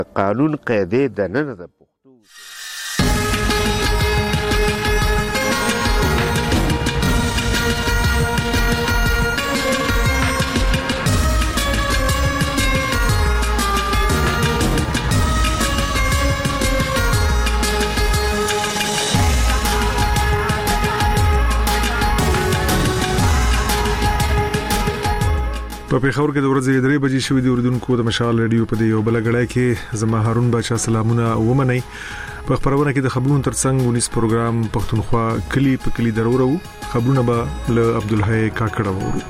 قانون قاعده د نن د په پیښور کې د ورځې 3 بجې شوې د اردوونکو د مشال رادیو په یو بل غړای کې زما هارون بچا سلامونه ومني په خبرونه کې د خبرونو ترڅنګ ونیس پروګرام پښتونخوا کلی په کلی درورو خبرونه به له عبدالحی کاکړه وورو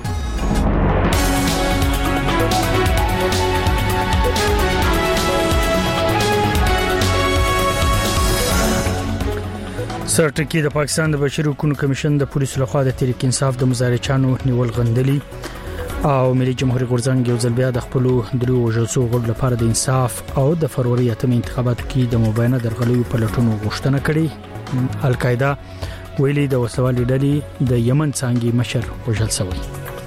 سرټکی د پاکستان د بشري حقوقو کمیشن د پولیسو لخوا د تحریک انصاف د مظاهرچانو نیول غندلي او ملي جمهوریت غورځنګ یو ځل بیا د خپل درو جلسو غړو لپاره د انصاف او د فروری اتم انتخاباتو کې د مبینه درغلیو په لټونو غوښتنه کړې القاعده ویلي د وسوالي ډلې د یمن څنګه مشر وژل شوی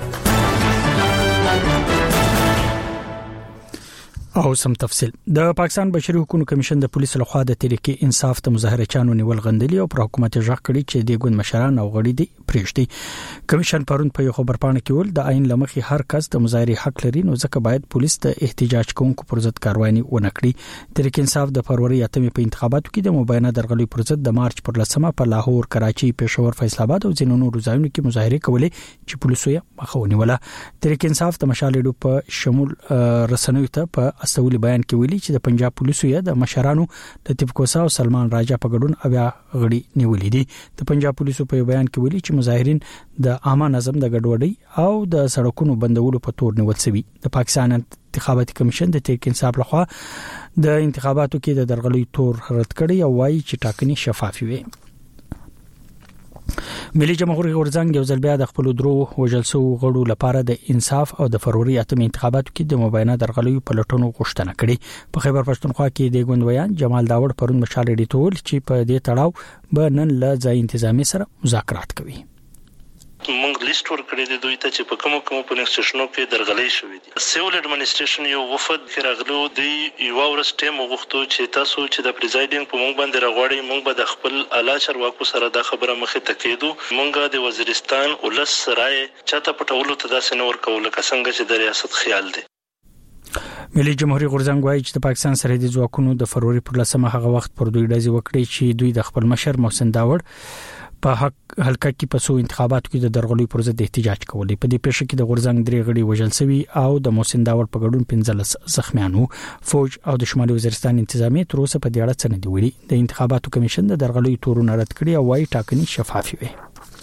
او سم تفصيل د پاکستان بشري حقوقو کمیشن د پولیسو لخوا د تحریک انصاف ته مظاهرچانو نیول غندلي او پر حکومت ژغ کړي چې د ګوند مشران او غړي دي پریشتي کمیشن پرون په یو خبر پاڼه کې ول د عین لمخي هر کس د مظاهره حق لري نو ځکه باید پولیس د احتجاج کوونکو پر ضد کاروایی ونکړي تحریک انصاف د فروری اتمې په انتخاباتو کې د مبینه درغلي پر ضد د مارچ پر 10 په لاهور کراچي پېښور فیصل آباد او ځینو نورو ځایونو کې مظاهره کولې چې پولیسو یې مخاوني ولا تحریک انصاف د مشالېډو په شمول رسنیو ته په استولي بیان کې ویلي چې د پنجاب پولیسو یا د مشرانو د تپکوسا او سلمان راجا په ګډون اویا غړي نیولې دي د پنجاب پولیسو په بیان کې ویلي چې مظاهرین د عامه نظم د ګډوډۍ او د سړکونو بندولو په تور نیول شوی د پاکستان انتخاباتي کمیشن د تحریک انصاف لخوا د انتخاباتو کې د درغلي تور رد کړي او وايي چې ټاکنې شفافي وي ملي جمهوریت غورځنګ یو ځل بیا د خپل درو وجلسو غړو لپاره د انصاف او د فروری اتم انتخاباتو کې د مبینه درغلیو په لټونو غوښتنه کړې په خیبر پښتونخوا کې د ګوند ویان جمال داوړ پرون مشال ډیټول چې په دې تړاو به نن له ځای انتظامی سره مذاکرات کوي موږ لیست ورکړی دی دوی ته چې په کومو پنکسټشنو کې درغلي شوې دي سیول اډمنسټریشن یو وفد کې راغلو دی یو ورځ ټیم وغوښتو چې تاسو چې د پریزایډینګ په موږ باندې راغواړي موږ به د خپل اعلی چارواکو سره دا خبره مخې ته کېدو موږ د وزیرستان ولس رائے چاته پټولو ته داسې نور کول لکه څنګه چې د ریاست خیال دی ملي جمهوریت غورځنګ وايي چې د پاکستان سرحدي ځواکونو د فروری پر 10 هغه وخت پر دوی ډزې وکړي چې دوی د خپل مشر محسن داوړ په حلقه کې په سو انتخاباتو کې د درغلي پر ضد احتجاج کولې په دې پیښه کې د غورځنګ درې غړي وژل شوي او د محسن داوړ په ګډون 15 زخمیان وو فوج او د شمالي وزیرستان انتظامیه تر اوسه په دې اړه څه نه دی ویلي د انتخاباتو کمیشن د درغلي تورونه رد کړي او وايي ټاکنې شفافي وي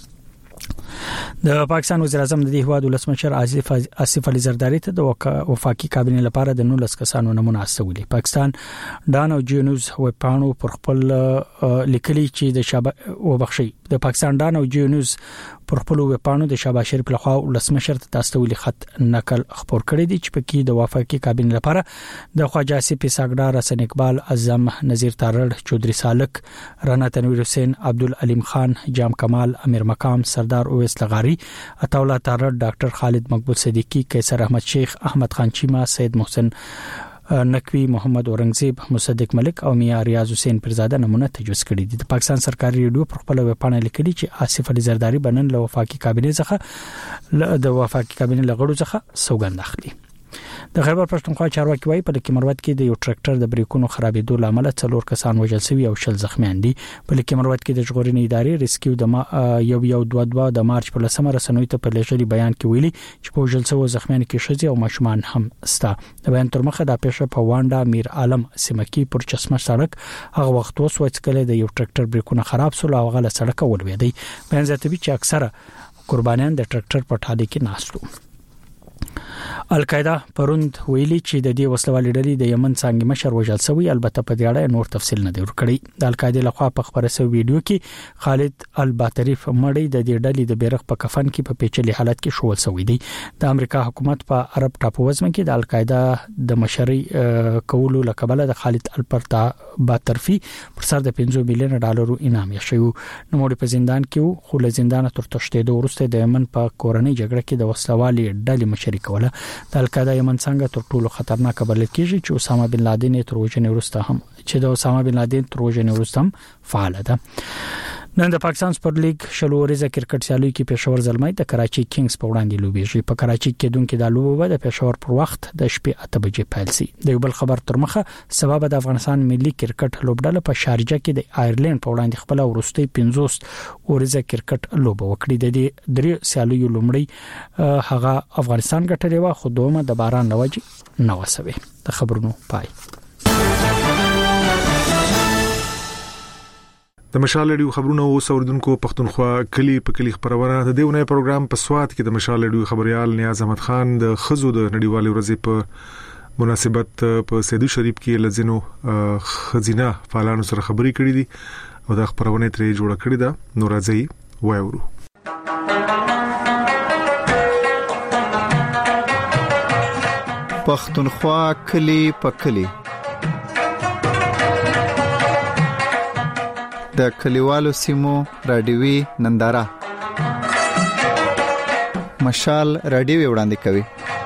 د پاکستان وزیر اعظم د هیواد ولسمشر آصف علي زرداری ته د وفاقي کابینې لپاره د 19 کسانو نمونه استولې پاکستان ډان او جیونز وپانو پر خپل لیکلي چې د شابه وبخشي د پاکستان ډان او جیونز پر خپل وپانو د شابه شریف لخوا ولسمشر ته استولې خط نقل خبر کړی دی چې پکې د وفاقي کابینې لپاره د خواجه آصف ساګډار حسن اقبال اعظم نذیر تارړ چودري سالک رانا تنویر حسین عبدالعلیم خان جام کمال امیر مقام سردار اویس لغاری عطاولlah تارړ ډاکټر خالد مقبول صدیقی قیصر احمد شیخ احمد خان چیما سید محسن نقوی محمد اورنګزیب مصدق ملک او میا ریاض حسین پرزاده نمونه تجویز کړي دي د پاکستان سرکاري ریډیو پر خپل ویبپاڼه لیکلي چې آصف علي زرداری بنن له وفاقي کابینې څخه د وفاقي کابینې لغړو څخه سوګند اخلي د خیبر پښتونخوا چارواکي وايي په لکمروت کې د یو ټریکټر د بریکونو خرابېدو لامل 4 کسان وژل شوي او 10 زخمیان دي په لکمروت کې د ژغورنې ادارې ریسکیو د یو 22 د مارچ په 10 رسنوي ته په لږی بیان کې ویلي چې په وژل شوو زخمیان کې ښځې او ماشومان هم ستا د بیان تر مخه د پېښه په وانډا میر عالم سیمکی پر چشمه سړک هغه وخت وسوځ کله د یو ټریکټر بریکونه خراب سول او غل سړک ولوېدی بیان زیاتوي چې اکثره قربانیان د ټریکټر په ټاله کې ناستو القاعده پروند ویلي چې د دې وسلوالې ډلې د یمن څنګه مشر وژل شوی البته په دې اړه نور تفصیل نه دی ورکړی د القاعده لخوا په خبره سوي ویډیو کې خالد الباتریف مړی د دې ډلې د بیرغ په کفن کې په پیچلي حالت کې شول شوی دی د امریکا حکومت په عرب ټاپو وزم کې د القاعده د مشري کولو لقبله د خالد الباتریفي پر سر د 5 میلیون ډالرو انعام یې شو نو مړی په زندان کې خو له زندان تر تښتېدو وروسته د یمن په کورنۍ جګړه کې د وسلوالې ډلې مشري کوله ده. د القاعده یمن څنګه تر ټولو خطرناک بلل کیږي چې اسامه بن لادن تر وژنې وروسته هم فعال ده. نن د پاکستان سپر لیګ شلو ورځې کرکټ سیالي کې پېښور زلمۍ د کراچي کینګز په وړاندې لوبېږي. په کراچي کې دونکو د لوبو د پېښور پر وخت د شپې 8 بجې پیل شي. د یو بل خبر تر مخه سبب د افغانستان ملي کرکټ لوبډله په شارجه کې د آیرلند په وړاندې خپل ورستي 50 ورځې کرکټ لوبه وکړي. د دې درې سیالیو لومړی هغه افغانستان ګټلې و، خو دومره د باران لوجه نه وسوي. د خبرونو پای. د مشال ریډیو خبرونه او اوریدونکو پښتونخوا کلی په کلی خبرونه د دیونه پروګرام په سواد کې د مشال ریډیو خبريال نیاز احمد خان د خزو د نړیوالې ورځې په مناسبت په سیدو شریف کې لزینو خزینه فعالانو سره خبري کړې دي او د خبرونه ترې جوړه کړې ده. نو راځي وایورو. پښتونخوا کلی په کلی د کلیوالو سیمو رادیوي ننداره مشال رادیوي وړاندې کوي.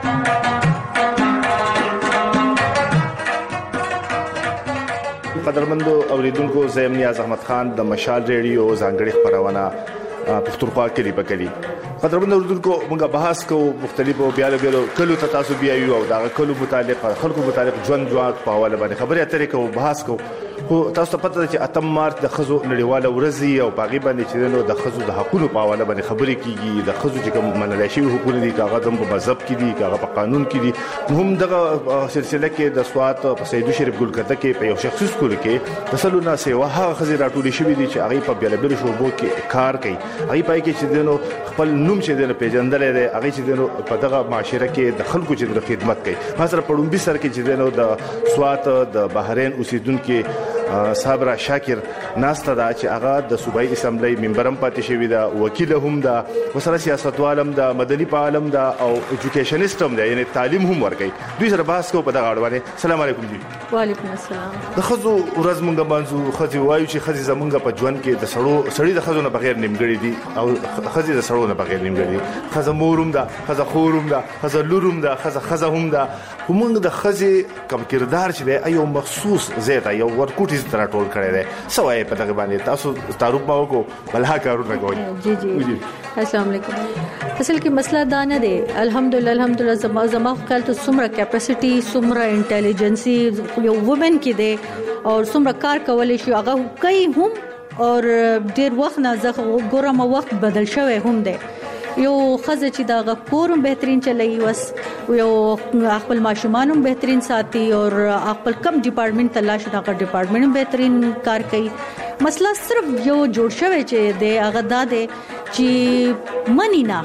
قدرمنو اوریدونکو زم نیاز احمد خان د مشال رادیو ځانګړي خبرونه پښتونخوا کلی په کلی. قدرمنو اوریدونکو موږ بحث کوو مختلفو بیالو کلو ته تاسو بیا یو او دا کلو متعلق خلکو متعلق ژوند په حواله باندې خبرې اترې کوو بحث کوو. خو تاسو ته پته ده چې 8 مارچ د خزو نړیواله ورځ او باغی باندې چې د خزو د حقوقو په حواله باندې خبرې کیږي. د خزو چې کوم منل شوی حقوق دي کاغه د مذهب کې دي کاغه په قانون کې دي. هم دغه سلسله کې د سوات په سیدو شریف ګلکته کې په یو شخصي سکول کې تسلونه سیوا هغه خزي راټول شوی دي چې هغه په بیلابل شوبو کې کار کوي. هغه پای کې چې دنو خپل نوم چې دنه پیژندل دي هغه چې دنو په دغه معاشره کې د خلکو چې د خدمت کوي. مثلا پړومبي سر کې چې دنو د سوات د بحرین اوسیدونکو صابر شاکر ناسته دا چې هغه د صوبایي اسمبلی ممبرم پاتې شوی دا وکیل هم دا وسره سیاستوالم دا مدني عالم دا او ایجوکیشنست هم دا یعنی تعلیم هم ورکي. دوی سره بحث کو په دغه اړه باندې. السلام علیکم جی. وعلیکم السلام. د خزو ورځ مونږ باندې خزي وایو چې خزي زمونږ په ژوند کې د سړی د خزو نه بغیر نیمګړی دي او خزي د سړو نه بغیر نیمګړی دي. خزه موروم دا خزه خورم دا خزه لوروم دا خزه هم دا. موږ د خزي کوم کردار چې دی ایو مخصوص زیاته یو ورکوټ تر ټول کړی دی. سوای په دغه باندې تاسو تعارف ما وکړو بلها کارونه کوي. جی السلام علیکم. اصل کې مسله دا نه دی. الحمدلله زما خپل ته څومره کیپاسټي څومره انټيليجنسي یو وومن کې دی او څومره کار کولای شي هغه کوي هم او ډیر وخت نه زه ګورم وخت بدل شوی هم دی. یو خزه چې دا کورم بهترین چلایي وس یو خپل ماشومانم بهترین ساتي او خپل کم ډپارټمنټ تلاش دا ډپارټمنټ بهترین کار کوي. مسله صرف یو جوړ شوی چې د هغه داده چې منی نه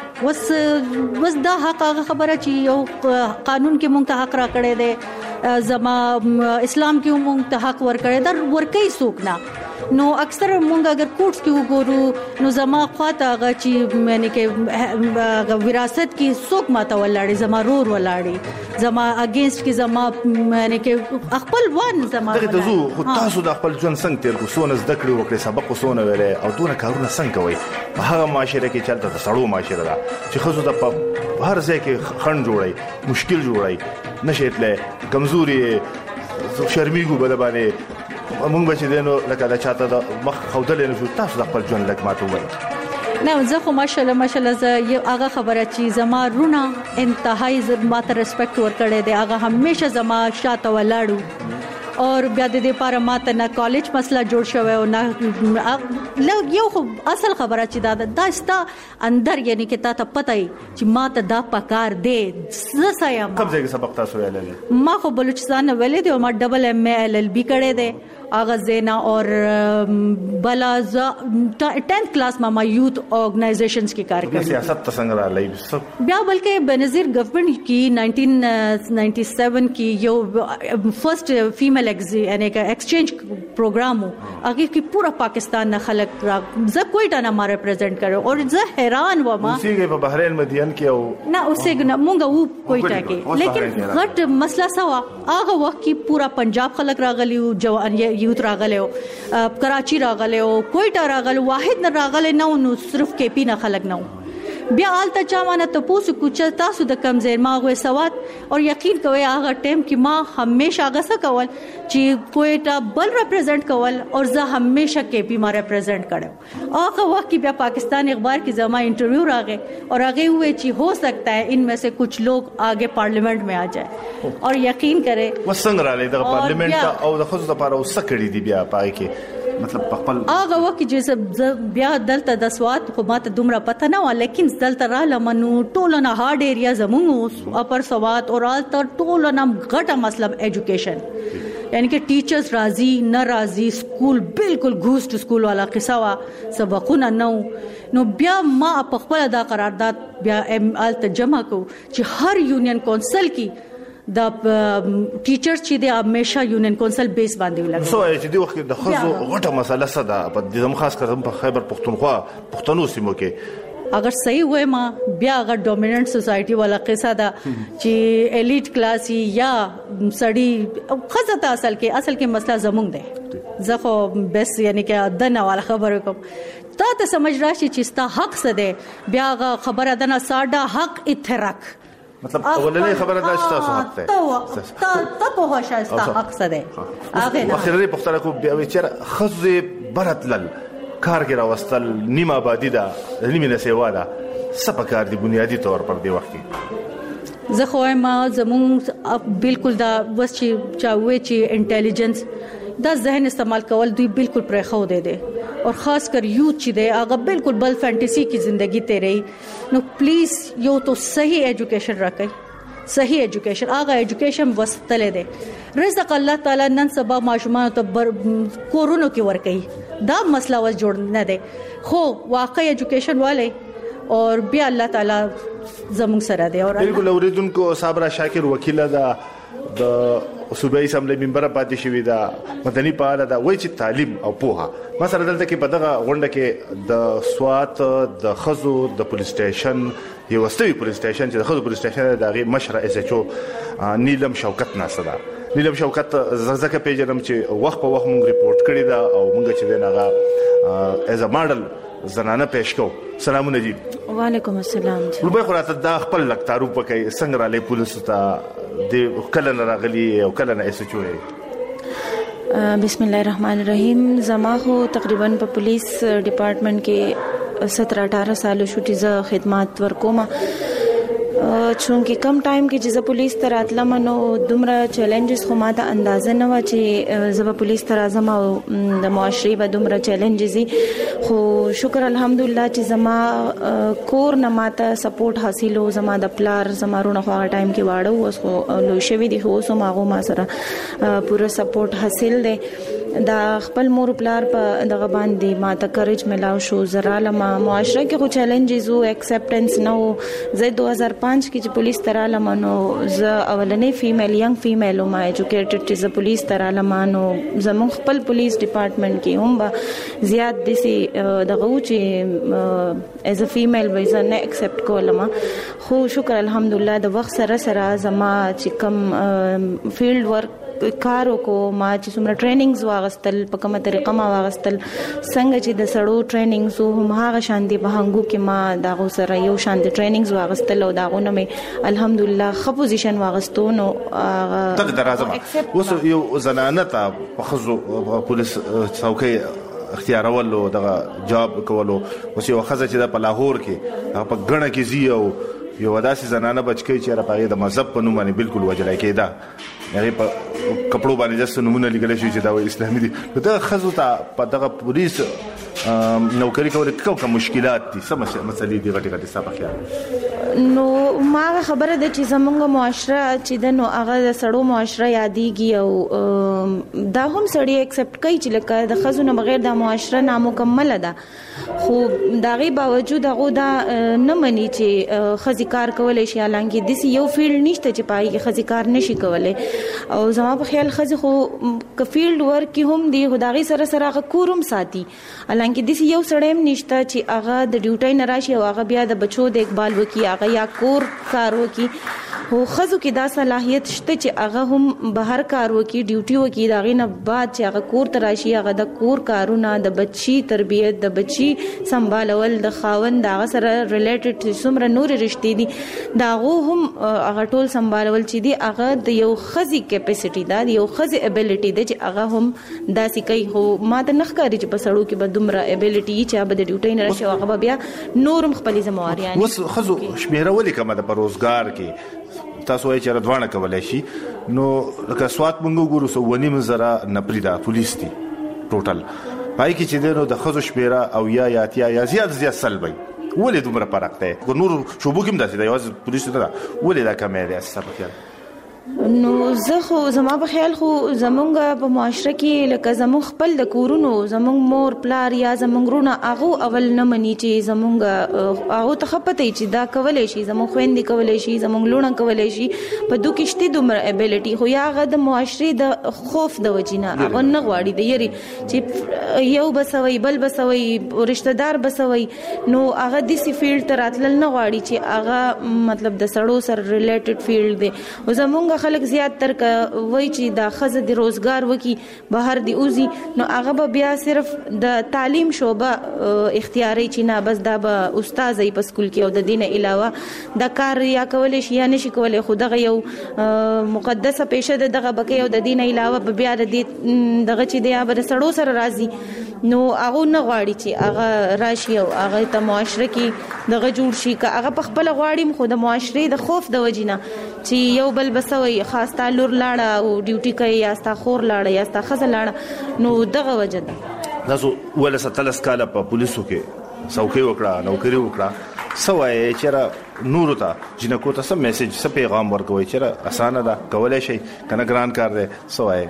وس دا حق هغه خبره چې یو قانون کې مونږ ته حق را کړی دی زما اسلام کې مونږ ته حق ور کړی دا ورکې څوک نه. نو اکثر مونږ اگر کوټس کې وګورو نو زما خواته هغه چې معنی کې وراثت کې څوک ماته ولاړی زما رور ولاړی زما اگینست کې زما معنی کې خپل وان زما دغه زو خو تاسو د خپل ژوند څنګه تیر کو سونه زده کړی وکړي سبق سونه ویلې او دونه کارونه څنګه کوي په هغه معاشره کې چلته د سړو معاشره ده چې خزو د هر ځای کې خند جوړي مشکل جوړي نشیتله کمزوري شرمېږي بل باندې مونږ به دینو لکه دا چاته د مخ خودلې نه شو تاسو د خپل ژوند لک ماته وایي. نه زه خو ماشاءالله زه یو هغه خبره چې زما رونه انتهایی ماته ریسپیکټ ورکړی دی هغه همیشه زما شاته ولاړو او بیا د دې لپاره ماته نه کالج مسله جوړ شوی او نه یو خو اصل خبره چې دا ستا اندر یعنی کې تا ته پته چې ماته دا پکار دی زه سایم کوم ځای کې سبق تاسو ویلل ما خو بلوچستان ویلې دی او ما ډبل ایم ای ال ال بی کړی دی اغازینا اور بلا 10th کلاس ما یوت آرگنائزیشنز کی کار کړی سیاست څنګه را لای بیا بلکې بنظیر گورنمنٹ کی 1997 کی یو فرسٹ فیمیل یعنی کہ ایکسچینج پروگرام هغه کی پورا پاکستان نه خلک را ز کوئټه نه ما ریپرزینټ کړو او زه حیران و ما اوسېږي په بحرین مدین کې او نه اوسېږي مونږ وو کوئټه کې لیکن غټ مسله سوا هغه وخت کی پورا پنجاب خلک راغلی او جوان یوت راغله کراچی راغله کوئټه راغله واحد نه راغله نو صرف کې پی نه خلک نو بیا آلته چا مانه ته پوسو کوچ تاسو د کم ځای ما غوې سواد او یقین کوي هغه ټیم کې ما همیشه هغه څه کول چې کوټا بل ریپرزینټ کول او زه همیشه کې پی ما ریپرزینټ کړم. هغه وخت کې بیا پاکستان اخبار کې زما انټرویو راغې اور هغه وې چې हो सकता है इनमें से कुछ लोग आगे पार्लियामेंट में आ जाए और यकीन करें وسنګ را لید पार्लियामेंट او د خصوص لپاره وسکړی دی بیا پای کې مطلب خپل هغه وخت چې بیا دلته د سواد خو ماته دومره پته نه و لیکن دلته را لمنو ټول نه هارد ایریا زموږ اپر سواد او آلته ټول نه غټه مسله ایجوکیشن یعنی کہ ټیچرز راضی ناراضی سکول بالکل گھوسټ سکول والا قصه وا سبقونه نو بیا ما په خپل دا قرارداد بیا آلته جمع کو چې هر یونین کونسل کې د ټیچرز چې د همیشه یونین کونسل بیس باندې ولګي سو چې دی وخت د خزو غټه مسله صدا په دې خاص کر په خیبر پختونخوا پښتنو سیمو کې اگر صحیح وای ما بیا اگر ډومیننٹ سوسایټي والا قصه دا چې الیټ کلاس یا سړی خزه اصل کې مسله زمونږ ده زه خو بس یعنی کې دنه والا خبره کوم ته سمجھ راشي چې ستا حق څه ده بیا خبره دنه ساده حق اترک مطلب اولنې خبره دا چې تاسو حق ده ته په هوښه ستا حق څه ده هغه اخري پختره کو بیا چې خزه برتلل کار کې راوستل نیمه آبادی دا نیمه نسیوا دا سپکار دی بنیادی طور پر دی وخت کې زه خو ما زمون بالکل دا وس چې چاوي چې انټيليجنس دا ذهن استعمال کول دوی بالکل پرې خو دي اور خاص کر یوت چې دی هغه بالکل بل فانټزي کی زندگی تیري نو پلیز یو تو صحیح ایجوکیشن راکړئ صحیح ایجوکیشن هغه ایجوکیشن وستل دي رزق الله تعالی نن سبا ماشومان ته کورونو کې ور کوي دا مسله وس جوړ نه دی خو واقعي ایجوکیشن والے اور بیا الله تعالی زموږ سره دی. اور بالکل اوریدونکو صابره شاکر وکیل دا د صوبایي اسمبلی ممبر پاتې شوی دا مدني فعال دا وایي چې تعلیم او پوهه مثلا دلته کې په دغه غونډه کې د سوات د خزو د پولیس سټیشن یو واستوي پولیس سټیشن چې د خزو پولیس سټیشن دغه مشر اس ایچ او نیلم شوکت ناسدا نیلم شوکت زرزکه پیژنم چې وخت په وخت مونږ ریپورت کړی دا او مونږ چې دغه از ا ماډل زنانه پېښ کو. سلامونه جی. وعلیکم السلام جی. وربه خراته دا خپل لک تعارف وکي څنګه را لې پولیس ته د کله راغلی او کله نه اس چوي. بسم الله الرحمن الرحیم. زما خو تقریبا په پولیس ډپارټمنټ کې 17-18 سال شوټي ز خدمات ورکوم. چونکه کم ټایم کې چې پولیس ته راتلم نو دومره چیلنجز خو ماته اندازه نه و چې زما پولیس ته راځم او د معاشري به دومره چیلنجز خو شکر الحمدلله چې زما کور نه ماته سپورټ حاصلو زما د پلار زما رونه خو ټایم کې واړو اوس خو لوی شوی دی خو سم هغه ما سره پوره سپورټ حاصل دی. دا خپل مور پلار په دغه باندې ماته کریج ملاو شو زراله ما معاشره کې خو چیلنجز او ایکسپټنس نو زه 2005 کې چې پولیس تراله مانو ز اولنې فیمیل ینګ فیمیل ما ایجوکیټډ چې ز پولیس تراله مانو زمون خپل پولیس ډپارټمنټ کې هم زیات دسي دغه چې از ا فیمیل وایزه نه ایکسپټ کولم خو شکر الحمدلله د وخت سره سره زما چې کم فیلډ ورک کارو کو ما چې څومره ټریننګز واغستل په کومه طریقه ما واغستل څنګه چې د سړو ټریننګز هم هغه شان دي په هنګو کې ما داغو سره یو شان دي ټریننګز واغستل او داغو نه مې الحمدلله خو پوزیشن واغستو نو تک درازم اوس یو زنانه ته په خزو پولیس څوکۍ اختیارولو دغه جاب کولو اوس یو خزه چې د لاهور کې په غړنه کې زیو یو وداسي زنانه بچکی چې را پاره د مذهب په نوم باندې بالکل وجلای کېده هغه په کپړو باندې جست نمونه لګل شي چې دا اسلامي دي دا خزو ته په دغه پولیس نوکری کول کوم مشکلات دي سم مسلې دي غټي غټي صاحب خیال نو ما خبره ده چې زمونږ معاشره چې د نو هغه د سړو معاشره یادېږي او دا هم سړی ایکسپټ کوي چې لکه د خزو نه بغیر د معاشره نامکمل ده خو داغي باوجود هغه دا نه مني چې خزي کار کولای شي حالانکه د یو فیلډ نشته چې پای کې خزي کار نشي کولای او زما په خیال خزي خو ک فیلډ ورک کې هم دی خدای سره سره هغه کورم ساتي حالانکه د یو سړیم نشته چې هغه د ډیوټي نه راشي او هغه بیا د بچو د اقبال وکي هغه یا کور کار وکي هو خزو کې دا صلاحیت شته چې هغه هم بهر کار وکي ډیوټي وکي دا غینه بعد چې هغه کور تراشي هغه د کور کارونه د بچي تربیت د بچي سمبالول د خاوند هغه سره ریلیټډ څومره نور رشتې دي دا هم هغه ټول سمبالول چې دي هغه د یو خزي کیپاسټي دا یو خزي ابیلیټي دی چې هغه هم داسې کوي خو ما ته نخکاری چې په سړو کې به دومره ابیلیټي چې به د ډیوټي نه راشي هغه بیا نورم خپل ذمہواری وس خزو شمیره ولې کومه د روزګار کې تاسو یې چیرې دوانه کولای شي نو لکه سوات مونږ ګورو سو ونی منظره نپریدا پولیس دي ټوټل پای کې چې دنو د خزو شمیره او یا زیات سلبي ولې دومره فرق دی نور شوبو کې مداسي دی واز پولیس ته ولې دا کمه دی اثر په نو زه خو زما په خیال خو زمونږ په معاشره کې لکه زمونږ خپل د کورونو زمونږ مور پلار یا زمونږ رونه هغه اول نه مني چې زمونږ هغه ته خپته چې دا کولای شي زمونږ خويندې کولای شي زمونږ لونه کولای شي په دوه کې شته دومره ابیلیټي خو یا هغه د معاشري د خوف د وجینا هغه نه غواړي د یری چې یو بسوي بل بسوي رشتہ دار بسوي نو هغه د سی فیلډ ته راتلل نه غواړي چې هغه مطلب د سړو سره ریلیټډ فیلډ دی او زمونږ خلک زیات تر وای چې دا خزه د روزګار وکي بهر دی اوزي نو هغه به بیا صرف د تعلیم شوبه اختیاري چې نه بس دا به استاد ای په سکول کې او د دین علاوه دا کار یا کولای شي یا نشي کولای خو دغه یو مقدسه پیشه دغه بکې او د دین علاوه بیا د دغه چې دی به سړو سره راځي نو هغه نه غواړي چې هغه راشي او هغه ته معاشره کې دغه جوړ شي که هغه په خپل غواړي خو د معاشري د خوف د وجینه چې یو بل بسوي خاص تعلق لاړه او ډیوټي کوي یا ستا خور لاړه یا ستا خزه لاړه نو دغه وجه ده تاسو ول ستلس کاله په پولیسو کې څوکۍ وکړه نوکری وکړه سوای چیرې نور ته جنکو ته سم میسج سم پیغام ورکوي چیرې اسانه ده کولای شي کنه ګران کار دی سوای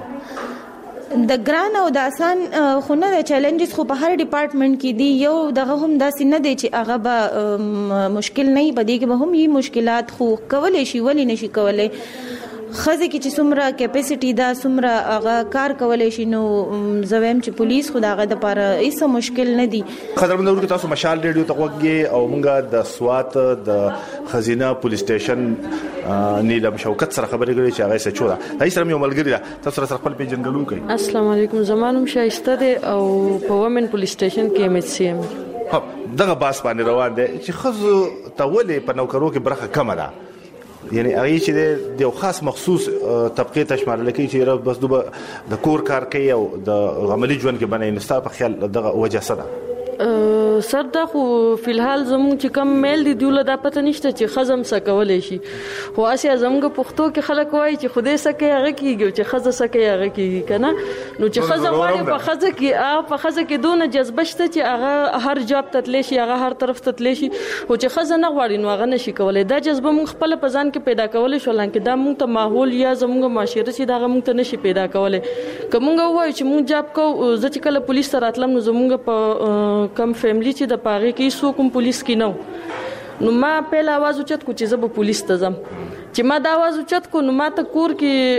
د ګران او د آسان خو نه د چیلنجز خو په هر ډپارټمنټ کې دي یو دغه هم داسې نه دی چې هغه به مشکل نه پدې کې به هم یي مشکلات خو کولای شي ولی نشي کولای خزه کې چې څومره کیپاسټي دا څومره هغه کار کولای شي نو زویم چې پولیس خداغه د لپاره هیڅ مشکل نه دي خبرونه ورته تاسو مشال ریډیو ته وګورئ او مونږه د سوات د خزینه پولیس سټیشن نیلم شوکت سره خبرې کړې چې هغه څه چوره هي سره یو ملګری ده تاسو سره خپل پیژنګلو کوي السلام علیکم زمانم شایسته ده او په ومن پولیس سټیشن کې ام ایچ سی ام دغه باس باندې روان دي چې خزو ته ولې په نوکرو کې برخه کم ده یعنی هغه چې د یو خاص مخصوص طبقه تشمارل کوي چې بس د کور کار کوي او د عملی ژوند کې باندې نستا په خیال دغه وجه سره سر دا خو فلحال زموږ چې کم میل دي دیوله دا پته نشته چې خزم سکولای شي خو اسیا زموږ پښتو کې خلک وایي چې خدای سکه هغه کیږي چې خزه سکه هغه کیږي کنه نو چې خزه وایي په خزه کې دونه جذبه شته چې هغه هر جاب تتلی شي هغه هر طرف تتلی شي او چې خزه نه غواړي نو هغه نشي کولای دا جذبه مونږ خپل په ځان کې پیدا کولای شو لکه دا مونږ ته ماحول یا زموږ معاشره چې دا مونږ ته نشي پیدا کولای کومه وایي چې مونږ جاب کو زه چې کله پولیس سره راتلم نو زموږ په کم فیملی چې د پاغه کې سو کوم پولیس کې نو ما په आवाज اوچت کو چې زه به پولیس ته ځم چې ما دا आवाज اوچت کو نو ما ته کور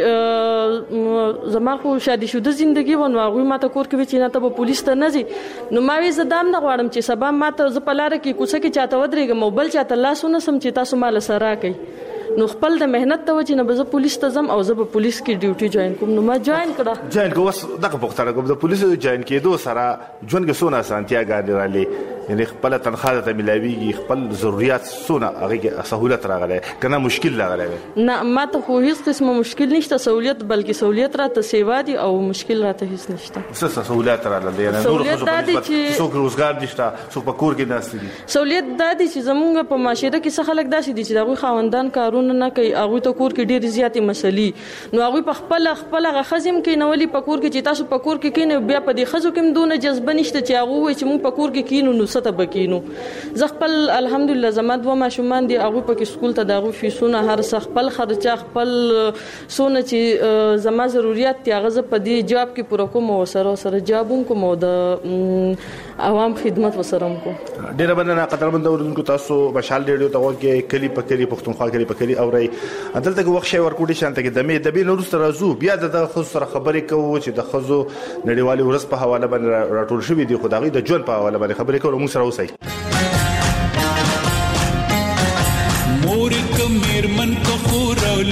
کې زما خو شادي شوده ژوندۍ ونه هغه ما ته کور کې چې نه ته پولیس ته نه ځي نو ما وی زدام نه غواړم چې سبا ما ته ز په لار کې کوڅه کې چاته ودرېږم او بل چاته لاسونه سم چې تاسو مال سره راکې نو خپل د مهنت ته وجه نه به زه پولیس ته ځم او زه به پولیس کې ډیوټي جوائن کوم نو ما جوائن کو وس دغه پختره کوم د پولیسو جوائن کېدو سره ژوند کې سونه سانتیا ګاډي رالي یعنی خپل تنخواه ته ملاويږي خپل ضرورت سونه هغه سہولت راغله کنه مشکل راغله نه ما ته خو هیڅ قسمه مشکل نشته سہولت بلکې سہولت راته سیوا دي او مشکل راته هیڅ نشته څه سہولت راغله یعنی نور خو روزګار نشته څو په کور کې ناست دي سہولت د دې چې زمونږ په معاشره کې څه خلک داسې دي چې دغه خاوندان کارونه نه کوي هغه ته کور کې ډېر زیاتې مسلې نو هغه په خپل غخزم کې نولي په کور کې چې تاسو په کور کې کینې بیا په دې خزو کې دونه جذبه نشته چې هغه وایي چې مونږ په کور کې کینو نو ته بکینو زه خپل الحمدلله زما دوه ماشومان دي هغه په سکول ته دغه فیسونه هر څه خپل خرچه خپل سونه چې زما ضرورت دي هغه په دې جاب کې پوره کوم او سره جابوم کوم او د عوام خدمت وسرم کو ډیره مننه قدرمن اوریدونکو تاسو مشال ریډیو ته وګورئ کلی په کلی پښتونخوا کلی په کلی اوري دلته کې وخت شي ورکوټي شانته کې د دبي نور سره زو بیا د خزو سره خبرې کوو چې د خزو نړیوالي ورځ په حواله باندې راټول شوې دي خدایي د جون په حواله باندې خبرې کوو موږ سره اوسئ مور ک میرمن کو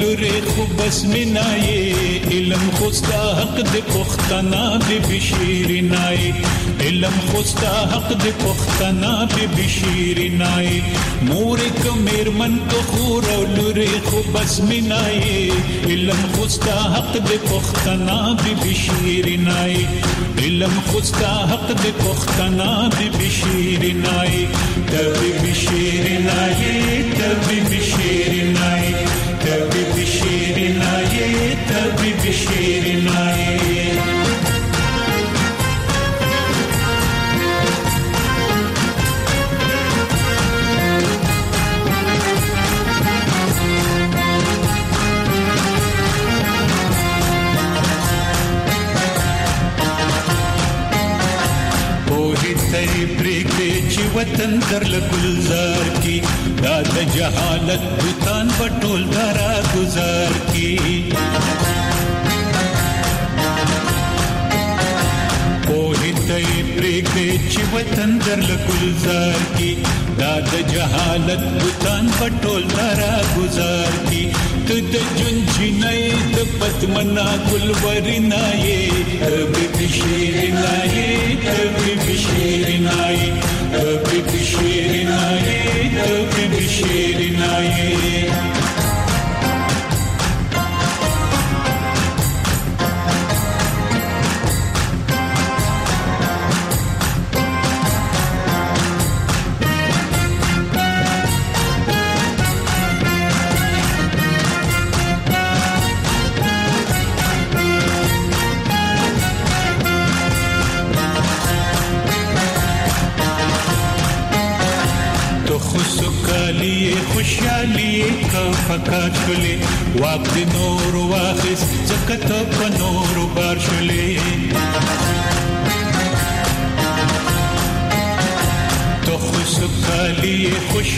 لوري خو بس منای علم خوستا حق د پختنا به بشیرنای علم خوستا حق د پختنا به بشیرنای مور کمر من تو خور لوري خو بس منای علم خوستا حق د پختنا به بشیرنای علم خوستا حق د پختنا به بشیرنای تبي بشیرنای تبي بشیرنای تبي بشیرنای تبي بشیرنای وطن در لگلزار کی داد جہالت بوتان بٹول دارا گزار کی پوہیتای پریگ دے چی وطن در لگلزار کی داد جہالت بوتان بٹول دارا گزار کی تد جن جنائی دبت منا گلوری نائی تبی بشیر نائی تبی بشیر نائی تبی بشیر نائی تبی بشیر نائی خوشحالی کا فقط شلے واق دی نور واخس زکت پا نور بار شلے تو خوشحالی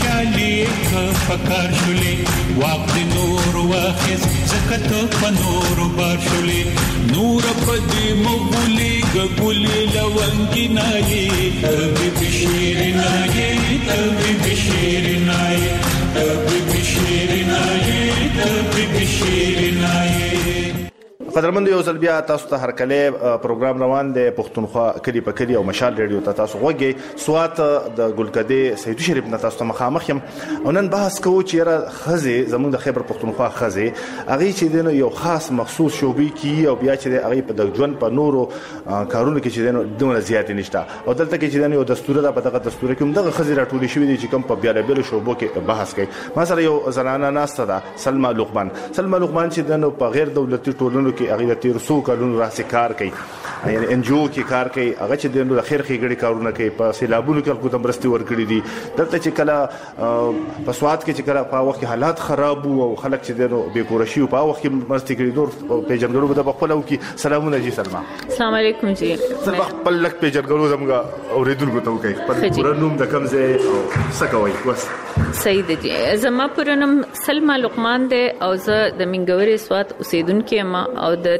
کا فقط شلے واق دی نور واخس زکت پا نور بار شلے نور پا دی مغولی گگولی لونگی نائی تبی بشیر نائی تبی بشیر نائی تبی بشیر نائی تبی بشیر نائی قدرمند یو ځل بیا تاسو ته هر کله پروګرام روان دی پښتونخوا کلی په کلی او مشال ریډیو ته تاسو غوږی سوات د ګلکدې سید شریف نه تاسو ته مخامخ یم او نن بحث کوو چې را خزه زموږ د خیبر پښتونخوا خزه هغه چې دنه یو خاص مخصوص شوبې کی او بیا چې هغه په د ژوند په نورو کارونو کې چې دنه دومره زیات نشته او دلته کې چې دنه یو دستور ده په دغه دستور کې هم دغه خزه راټولې شوې دي چې کوم په بیا بیل شوبو کې بحث کوي مثلا یو زنانه ناسته ده سلمى لقمان چې دنه په غیر دولتي ټولنو کې هغه د 1300 کلونو راځي کار کوي یعنی ان جی او کې کار کوي هغه چې د خیر خېګړي کارونه کوي په سیلابونو کې خلکو ته مرستي ورکړي دي دلته چې کله په سواد کې چې کله په وخت حالات خراب وو او خلک چې د بیکور شي په وخت کې مرستي کړي دور پیژنګلو به په خپل او کې سلامونه جی سلام السلام علیکم جی سبا خپل لک پیژنګلو زموږه اوریدونکو ته کوي په پورنوم د کمزه سکوي بس صحیح دی زما پرنم سلمى لقمان دی او زه د منګوري سوات اوسیدونکو ما او د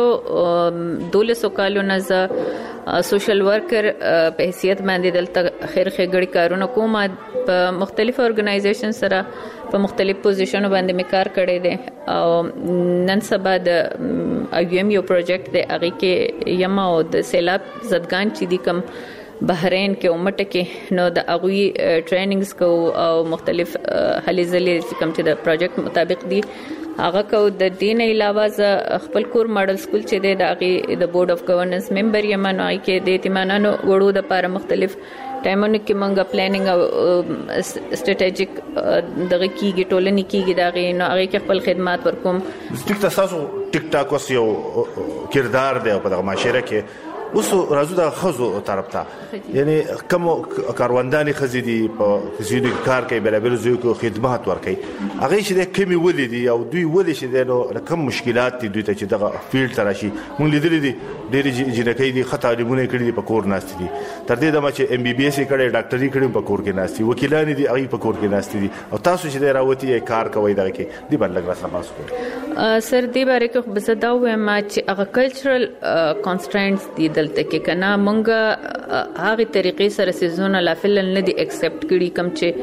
13 کالو نه زه سوشل ورکر په حیثیت باندې دلته خیر خېګړي کارونه کوم په مختلف اورګنایزیشن سره په مختلف پوزیشنونو باندې می کار کړی دی او نن سبا د ایم یو پروجیکټ دی هغه کې یما او د سیلاب زدګان چې دی کم بحرین کې اومټه کې نو د اغوی ټریننګز کو او مختلف هلي ځلې کوم چې د پروجیکټ مطابق دی هغه کو د دین علاوه ز خپل کور ماډل سکول چې د هغه د بورډ اف گورننس ممبر یم نو کې د اعتمادانو وړو د لپاره مختلف ټایمونو کې مونږه پلانینګ او سټریټیجیک دغه کیږي ټولنې کیږي دغه نو هغه کې خپل خدمات ورکوم ټیک تاسو ټیک ټاک اوس یو کردار دی په دغه معاشره کې اوس راځو د خزو طرف ته یعنی کوم کارونداني خزي دي په زیدو کار کوي بل بل زیو کو خدمات ورکوي هغه چې د کمی ولې دي او دوی ولې چې د کوم مشکلات دي دوی ته چې دغه فیلډ تراشي مونږ لیدل دي ډېری جنکې دي خطا تعلیمونه کړي دي په کور ناست دي تر دې د چې ام بي بي اس کړي ډاکټري کړي په کور کې ناست دي وکیلان دي هغه په کور کې ناست دي او تاسو چې راوتی کار کوي دغه کې دی بل لګ راسه ماسو سر دې باره کې بزدا وې ما چې هغه کلچرل کانسټرینټس دي دلته کې کنا مونږه هغه طریقې سره سيزونه لا فلل نه دي ایکسپټ کړي کوم چې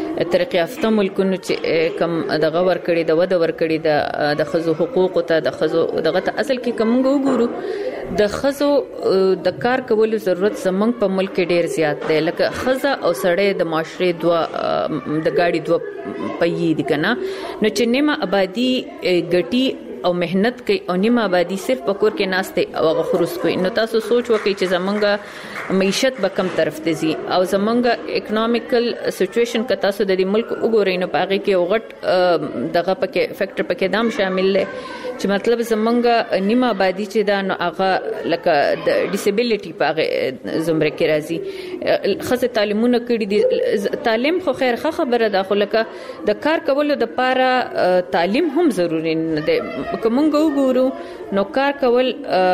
ترقی یافته ملکونو چې کم دغه ور کړی د وده ور کړی د خزو حقوق ته د خزو دغه ته اصل کې کوم وګورو د خزو د کار کولو ضرورت زمنګ په ملک ډیر زیات دی لکه خزه او سړی د معاشره دوا د گاډي دوا پي دي کنه نو چې نیمه آبادی ګټي او مهنت کوي او نیمه آبادی صرف پکور کې ناشته او غخروس کوي نو تاسو سوچ وکړئ چې زمونږه معیشت به کم طرف ته ځي او زمونږه اکونومیکل سچويشن که تاسو د دې ملک وګورئ نو پاره کې وغټ دغه پکې فیکٹر پکې دام شامل دی چې مطلب زمونږه نیمه آبادی چې دا نو هغه لکه د ډیسیبিলিټي پاره زمره کې راځي خاصه تعلیمونه کړي دي تعلیم خو خیر خبره ده خو لکه د کار کولو د پاره تعلیم هم ضروری نه دی کومنګ وګورو نو کار کول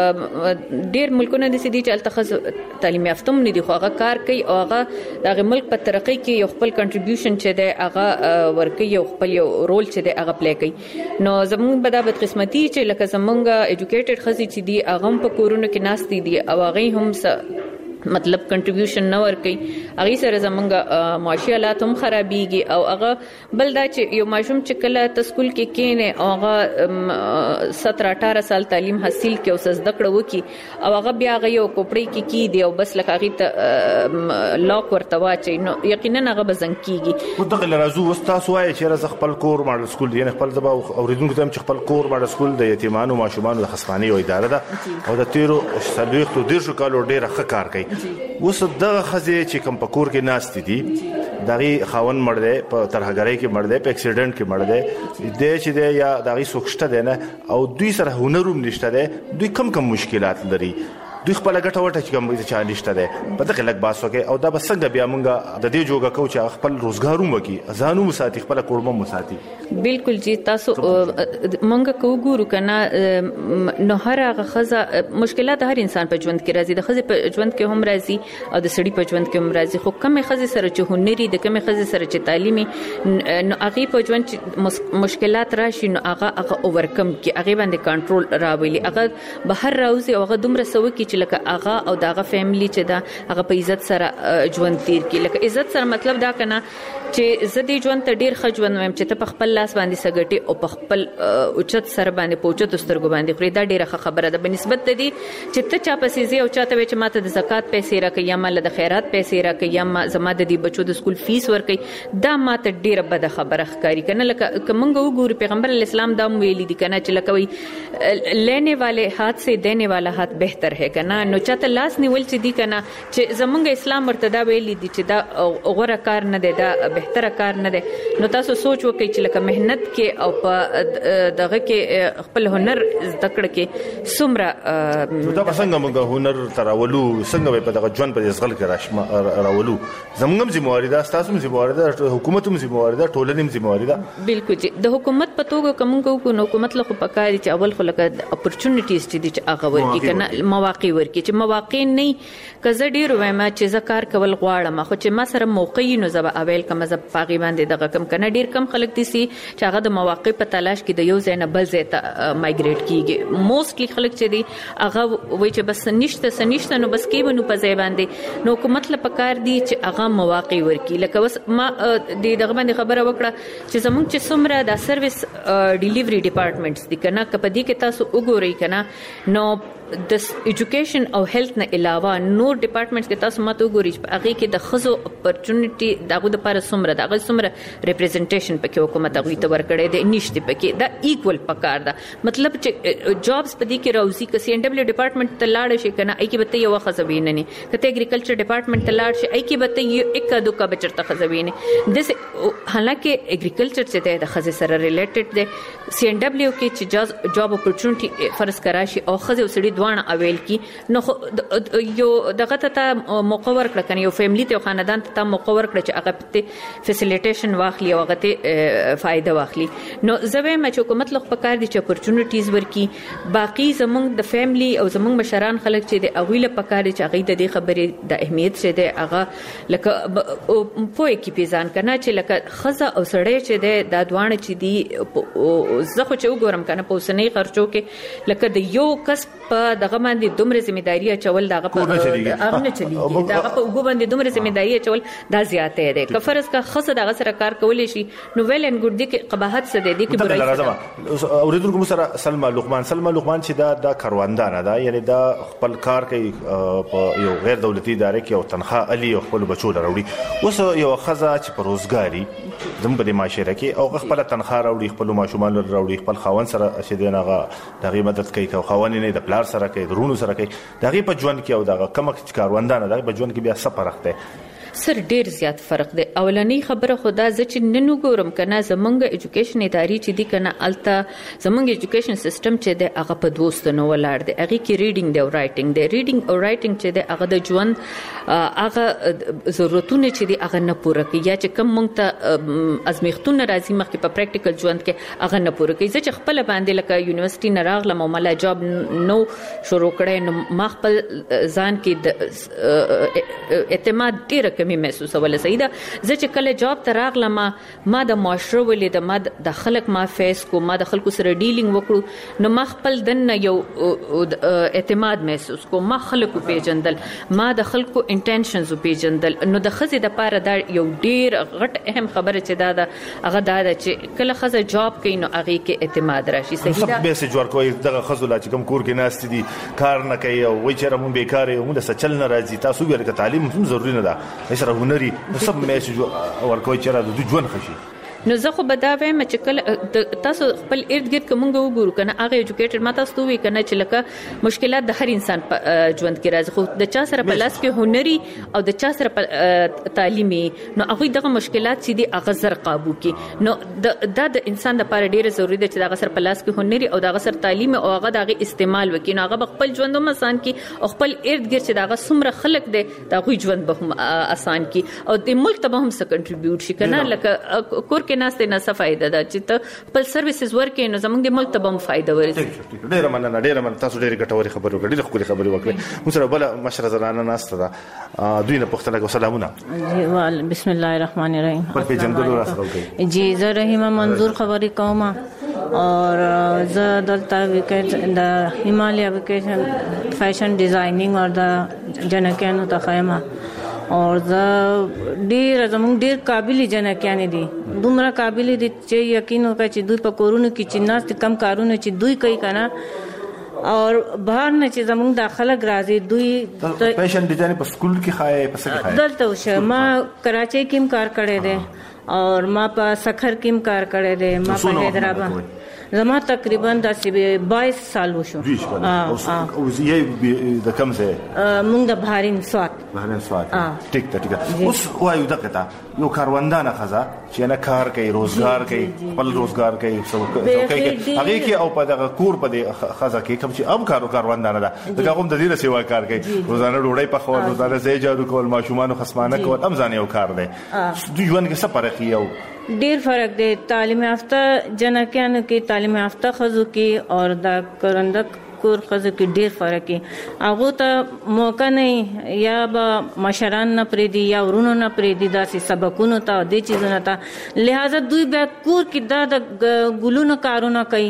ډیر ملکونه د سدي چې التخص تعلیم یافتم نه دي خو هغه کار کوي او هغه د ملک په ترقی کې یو خپل کنټریبیوشن چې دی هغه ورکوي یو خپل یو رول چې دی هغه پلی کوي نو زموږ په دغه قسمتي چې لکه زمونږه ایجوکیټډ خزي چې دی هغه په کورونو کې ناشتي دي او هغه هم مطلب کنټریبیوشن نه ورکي هغه سره زمونږه معاشي حالات هم خرابيږي او هغه بل دا چې یو ماشوم چې کله تسکول کې کینې او هغه 17-18 سال تعلیم حاصل کې او زده کړه وکي او هغه بیا هغه یو کوپړی کې کی دی او بس لکه هغه ته لاک ورته واچي نو یقینا هغه بزنګ کیږي خو دغه لرازو وستاسو وایي چې راز خپل کور ماډل سکول دی نه خپل دبا اوریدونکو ته چې خپل کور ماډل سکول د یتیمانو ماشومان د خصماني او اداره ده او د تیرو سلويختو ډیر کالو ډیر ښه کار کوي اوس دغه خزه چې کم پکور کې ناشتي دي دغه خاون مړ دی په ترهګرۍ کې مړ دی په اکسیډنټ کې مړ دی د چې دی یا دغه سوکشته دی نه او دوی سره هنروم نشته دی دوی کم مشکلات لري دوی خپل ګټه وټه چې کوم څه چالشته ده په دغه لګ باسو کې او دا بسنګ بیا مونږه د دې جوګه کو چې خپل روزګارو مکی ځانو مساتي خپل کورمه مساتي بالکل جی تاسو مونږه کو ګورو کنه نو هر هغه خزه مشکلات هر انسان په ژوند کې راځي د خزه په ژوند کې هم راځي او د سړي په ژوند کې هم راځي خو کومه خزه سره چې هنري د کومه خزه سره چې تعلیمي نو هغه په ژوند چې مشکلات راشي نو هغه اوورکم کې هغه باندې کنټرول راوړي هغه بهر راوځي او هغه دومره سوي کې لکه هغه او داغه فیملی چې دا هغه په عزت سره ژوند تیر کی لکه عزت سره مطلب دا کنه چې زدي ژوند ته ډیر ښه ژوند ويم چې ته په خپل لاس باندې سګټي او په خپل اوچت سره باندې پوچت سترګو باندې خوري دا ډیره ښه خبره ده بنسبت ته دي چې ته چا پسې زی او چاته چې ماته د زکات پیسې راکې یا مال د خیرات پیسې راکې یا ما زما د دې بچو د سکول فیس ورکې دا ماته ډیره بده خبره ښکاری کنه لکه کومنګ وګوري پیغمبر اسلام دا ویلي دي کنه چې لکه وي لینے والے ہاتھ سے دینے والا ہاتھ بہتر ہے کنه نو چاته لاس نیول چې دی کنه چې زمونږ اسلام ورته دا ویلي دي چې دا غوړه کار نه دی دا بهتره کار نه دی نو تاسو سوچ وکړئ چې لکه مهنت کې او په دغه کې خپل هنر زده کړ کې سمره دا څنګه موږ هنر تراولو څنګه په دغه ژوند په ځغل کې راولو زمونږ ذمہواری ده تاسو ذمہواری ده حکومت هم ذمہواری ده ټولنې هم ذمہواری ده بالکل چې د حکومت په توګه کومه حکومت له پکاري چې اول خو لکه اپورچونټیز چې دي چې هغه ورکی کنه مواقع ورکی چې مواقع نه کزه ډیر وایم چې زکار کول غواړم خو چې ما سره موقع نو زب اویل کوم زب پاغي باندې دغه کم کنه ډیر کم خلک دي سي چې هغه د مواقع په تلاش کې د یو ځای نه بل ځای ته مایګریټ کیږي موستلی خلک چې دي هغه وای چې بس نشته نو بس کې بنو په ځای باندې نو حکومت له پکار دي چې هغه مواقع ورکی لکه بس ما د دغه باندې خبره وکړه چې زمونږ چې سمره د سرویس ډیلیوري ډپارټمنټس دي کنه کپدې کې تاسو وګورئ کنه نو د ایجوکیشن او هیلث نه علاوه نور ډپارټمنټس کې تاسو ماته وګورئ چې هغه کې د خزو اپورچونټی دغه د لپاره سمره ریپرزنټیشن پکې حکومت هغه ته ورکړي د نشته پکې دا ایکوال پکار ده مطلب چې جابز پدې کې راوځي که سی ان ډبلیو ډپارټمنټ ته لاړ شي کنه ای کې به یو خزوین نه کته اګریکلچر ډپارټمنټ ته لاړ شي ای کې به یو اکا دوکا بچرته خزوین د حالانکه اګریکلچر چې د خزې سره ریلیټډ ده سی ان ډبلیو کې چې جاب اپورچونټی فرض کراشي او خزې وسړي دوانه اویل کی نو یو دغه ته موقع ورکړه کنه یو فیملی ته خاندان ته موقع ورکړه چې هغه ته فیسیلیټیشن واخلي او هغه ته فائدہ واخلي نو زوی مچ حکومت لغ پکار دي چې اپورچونټیز ورکی باقی زمونږ د فیملی او زمونږ مشران خلک چې د اغویله پکار دي چې هغه د دې خبرې د اهمیت څه ده هغه لکه پوهه کی پیزان کنه چې لکه خزه او سړی چې د دوانه چې دی زه خو چې وګورم کنه په اوسنۍ خرچو کې لکه د یو کس په دغه باندې دومره ځمېداري اچول دغه په هغه نه چلیږي دغه په وګ باندې دومره ځمېداري اچول دا زیاته ده که فرض کا خصه دغه سره کار کولې شي نو ویل ان ګډ دي کې قباحت څه دي کې برای اوریدونکو سره سلمہ لقمان چې دا کاروندانه ده یعنی دا خپل کار کوي په یو غیر دولتي ادارې کې او تنخواه علي او خپل بچو راوړي اوس یو خزه چې په روزګاری زموږ په معاشره کې او خپل تنخواه راوړي خپل ماشومان راوړي خپل خاوند سره چې دغه دغه مدد کوي او خاوند نه د پلار سره کوي درونو سره کوي دغه په ژوند کې او دغه کوم کاروندانه دغه په ژوند کې بیا څه فرق دی سر ډیر زیات فرق دی اولنی خبره خدا ز چې نن وګورم کنه زمونږ اډوکیشن ادارې چې دی کنه الته زمونږ اډوکیشن سیستم چې دی هغه په دوست نه ولاړ دی هغه کې ریډینګ دی او رائټینګ دی ریډینګ او رائټینګ چې دی هغه د ژوند هغه ضرورتونه چې دی هغه نه پوره کوي یا چې کوم مونږ ته ازمیختونه راځي مخکې په پریکټیکل ژوند کې هغه نه پوره کوي چې خپل باندې لکه یونیورسيټي نه راغلم او مله جاب نو شروع کړم نو ما خپل ځان کې د اعتماد ډیر می محسوسوله سیده زه چې کله جاب ته راغلم ما د معاشره ولې د ما د خلک ما فیس کو ما د خلکو سره ډیلینګ وکړو نو ما خپل دنه یو اعتماد محسوس کو ما خلکو پیژندل ما د خلکو انټنشنز پیژندل نو د خزې د پاره دا یو ډیر غټ اهم خبره چې دا هغه دا چې کله خزه جاب کوي نو هغه کې اعتماد راشي سیده به سه جوړ کوي دغه خزو لا چې کوم کور کې ناست دي کار نه کوي او وای چې مون بیکاره یو د سچل نه راځي تاسو ګر تعلیم هم ضروری نه ده سره هنري سب میسج ورکوي چې را د ژوند خشي نو زه خو به دا وایم چې کله تاسو خپل ارد ګرد کومګه وګورو کنه هغه ایجوکیټډ ماته ستوي کنه چې لکه مشکلات د هر انسان په ژوند کې راځي خو د چا سره په لاس کې هنري او د چا سره په تعلیمي نو هغه دغه مشکلات چې دي هغه زر قابو کې نو د انسان لپاره ډیره ضروری ده چې دغه سره په لاس کې هنري او دغه سره تعلیم او هغه دغه استعمال وکړي نو هغه خپل ژوند هم آسان کې او خپل ارد ګرد چې دغه څومره خلک دي دغه ژوند به هم آسان کې او د ملک ته هم څه کنټریبیوټ شي کنه لکه کور کې ناسته نه څه فائدہ ده چې ته خپل سرویسز ورکې نو زموږ د ملک ته هم فائدہ ورسي ډیر مننه تاسو ډیر ګټوري خبرې وکړې ډیر خولي خبرې وکړې موږ سره بل مشره زنانه ناسته ده دوی نه پوښتنه کوم سلامونه بسم الله الرحمن الرحیم پر پیجندلو را سره کوي جی زه رحیمه منظور خبرې کوم اور زه دلته وکټ د هیمالیا وکټ فیشن ډیزاینینګ اور د جنکانو ته خیمه اور زه ډیر زموږ ډیر قابل جنکیان دي دومره قابل دي چې یقین وکړي چې دوی په کورونو کې چې ناست کم کارونه چې دوی کوي کنه اور بهر نه چې زموږ داخله راځي دوی فیشن ډیزاین په سکول کې خای په څه کې دلته وشه ما کراچۍ کې کار کړی دی اور ما په سخر کې کار کړی دی ما په حیدرآباد زما تقریبا د 22 سال وشو او یې د کوم ځای مونږ د بهارین سوات ټیک ټیک اوس وایو دغه یو کاروندانه خزا چې نه کار کوي روزګار کوي خپل روزګار کوي هغه کې او په دغه کور په خزا کې کوم چې اب کاروندانه ده دغه هم د دې سیوا کار کوي روزانه ډوډۍ په خور روزانه زې جادو کول ماشومان خصمانه کول هم ځان یو کار دی دوی ژوند کې څه فرق یو ډیر فرق دی تعلیم یافته جنکیانو کې تعلیم یافته خزو کې اور د کرندک کور خزو کې ډیر فرق دی هغه ته موقع نه یا به مشران نه پریدي یا ورونو نه پریدي داسې سبقونو ته د چیزونو ته لہذا دوی به کور کې د ګلونو کارونه کوي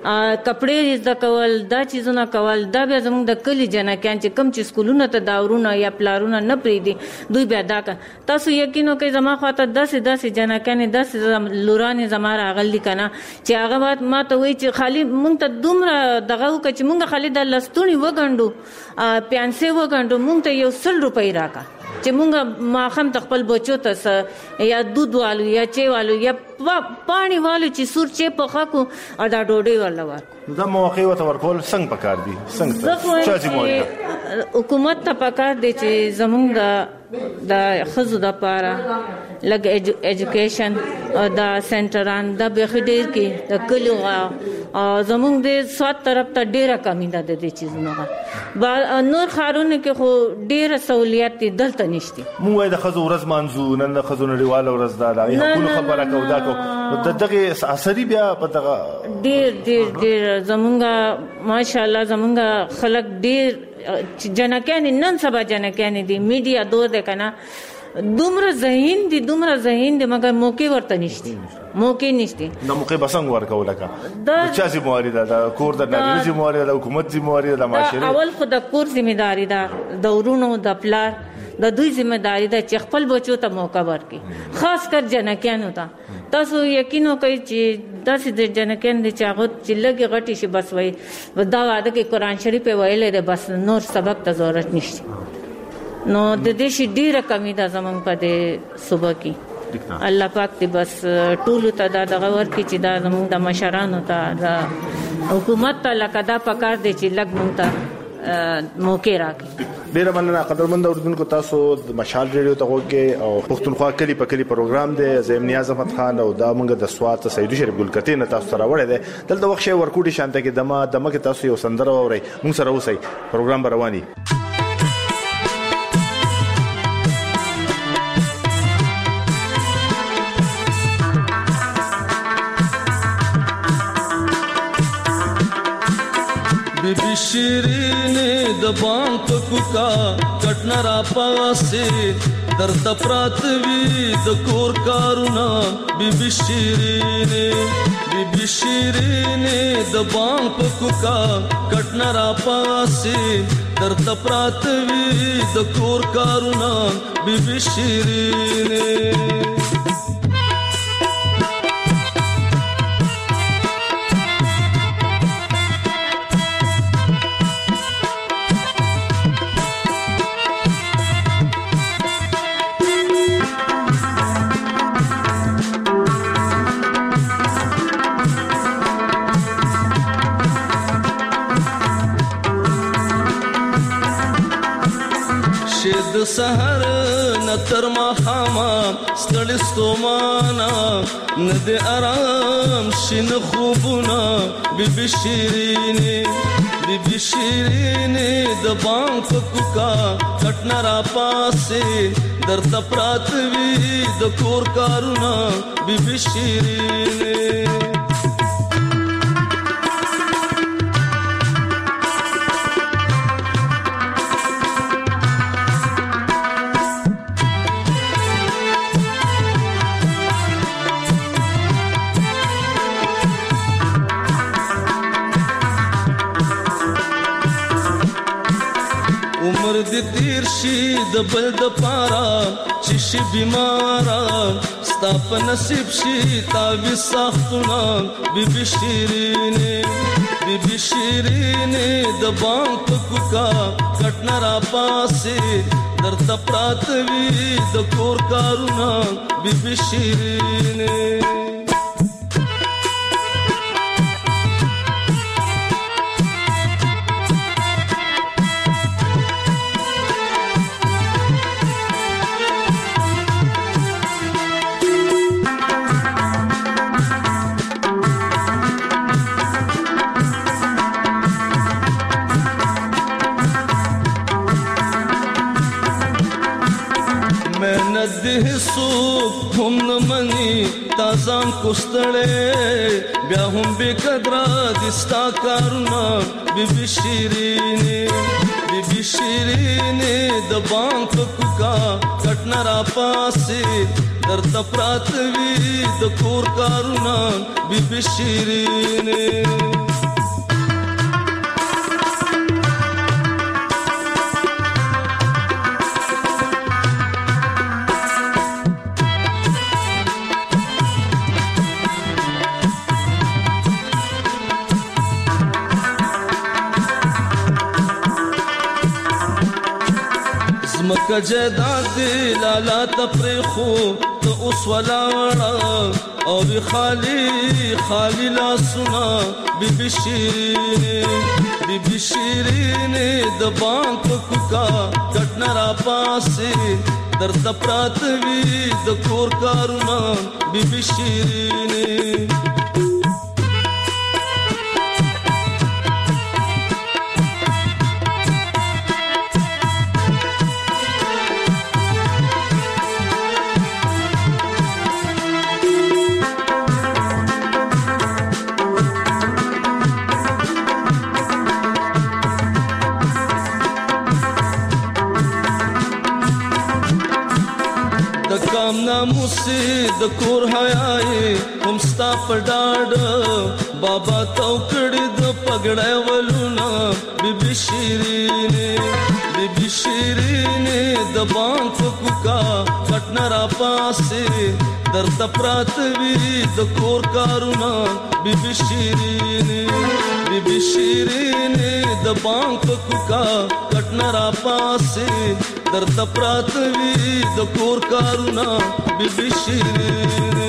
کپڑے زده کول دا چیزونه کول دا به زموږ د کلی جنکیان چې کم چې سکولونه ته داورونه یا پلارونه نه پریدي دوی به دا تاسو یقینو کوي زما خواته 10 جنکیان 10 لوران زما راغلي کنه چې هغه وخت ما ته وی چې خالی مونږ ته دومره دغه وکړي چې مونږ خالی د لستونی وګڼو پیانسه وګڼو مونږ ته 100 روپۍ راکا چې مونږ ما خام خپل بچو ته یا دود والو یا چي والو یا پانی والو چې سور چې په خاکو او دا ډوډۍ ولا ورکو دا موقع وته ورکول څنګه پکار دي څنګه چې موږ حکومت ته پکار دي چې زمونږ د خزو د پاره لګ ایجوکیشن او دا سنټران د بخډیر کې د کلیو زمونږ د سواد طرف ته ډیره کمی ده د دې چیزونو نور خارونه کې خو ډیره سہولیت دي دلته نشته موږ د خزو ورځ مانځو نن د خزو نړیواله ورځ ده دا یو خبره کو دا کو دغه اثرې بیا په دغه ډیر زمونږه ماشاءالله زمونږه خلک ډیر جنکیان نن سبا جنکیان دي میډیا دور ده کنه دومره ذهین دي مګر موقع ورته نشته د موقع بسنګ ورکول کا د چا ذمہواری ده د کور د نارینه ذمہواری ده د حکومت ذمہواری ده د معاشره اول خو د کور ذمہداري ده د ورونو د پلار د دوی ذمہداري ده چې خپل بچو ته موقع ورکړي خاص کر جنکیانو ته تاسو یقین وکړئ چې داسې د جنکیان د چاغت چې لګي غټي شي بس وای دا واده کې قران شریف ویلې ده بس نور سبق ته ضرورت نشته نو د دې شي ډیره کمی ده زمونږ په دې صوبه کې الله پاک دې بس ټول ته دا دغه ورکړي چې دا زمونږ د مشرانو ته د حکومت ته لکه دا پکار دی چې لږ مونږ ته موقع راکړي. ډیره مننه قدرمن اوردونکو تاسو د مشال ریډیو ته وګورئ او پښتونخوا کلی په کلی پروګرام دی زم نیاز احمد خان او دا مونږ د سوات سید شریف ګلکتی نه تاسو سره وړه دی دلته وخت شي ورکوټي شانته کې دمه کې تاسو یو سندره اورئ مونږ سره اوسئ پروګرام رواني. بیبی شیرین د بام پکوکا کټنا را پاسه درته پراتوي د کور کارونه بیبی شیرین د بام پکوکا کټنا را پاسه درته پراتوي د کور کارونه بیبی شیرین د سحر نتر ما خاما ستړي ستومانا ند آرام شین خوبنا بیبی شیرین د بام پکوکا کټنا را پاسه درته پراتوي د کور کارونه بیبی شیرین عمر دې تیر شي د بل د پارا چې شي بیمارا ستا په نصیب شي تاوي سختونه بیبی شیرین د بام پکوکا کټنا را پاسه درته پراتوي د کور کارونه بیبی شیرین دې سوک هم نمني تازان کوستړې بیا هم به قدر دستا کارونه بیبی شیرین د بام پکوکا کټنا را پاسه درته پراتوي د کور کارونه بیبی شیرین مکه جداد لالا تفریخو ته اوس ولاړه او خالی لا سنا بیبی شیرین د بام پکوکا کټنا را پاسه درته پراتوي د کور کارونه بیبی شیرین اسلام ناموس د کور حیاي هم ستا پډاډ بابا تو کړي د پګړې ولونه بیبي شیرینه د بانک کوکا پټنر پاسه درد پراتوي د کور کارونه بیبي شیرینه د بانک کوکا پټنر پاسه درد پراتوي د کور کارونه بیبي شیرینه.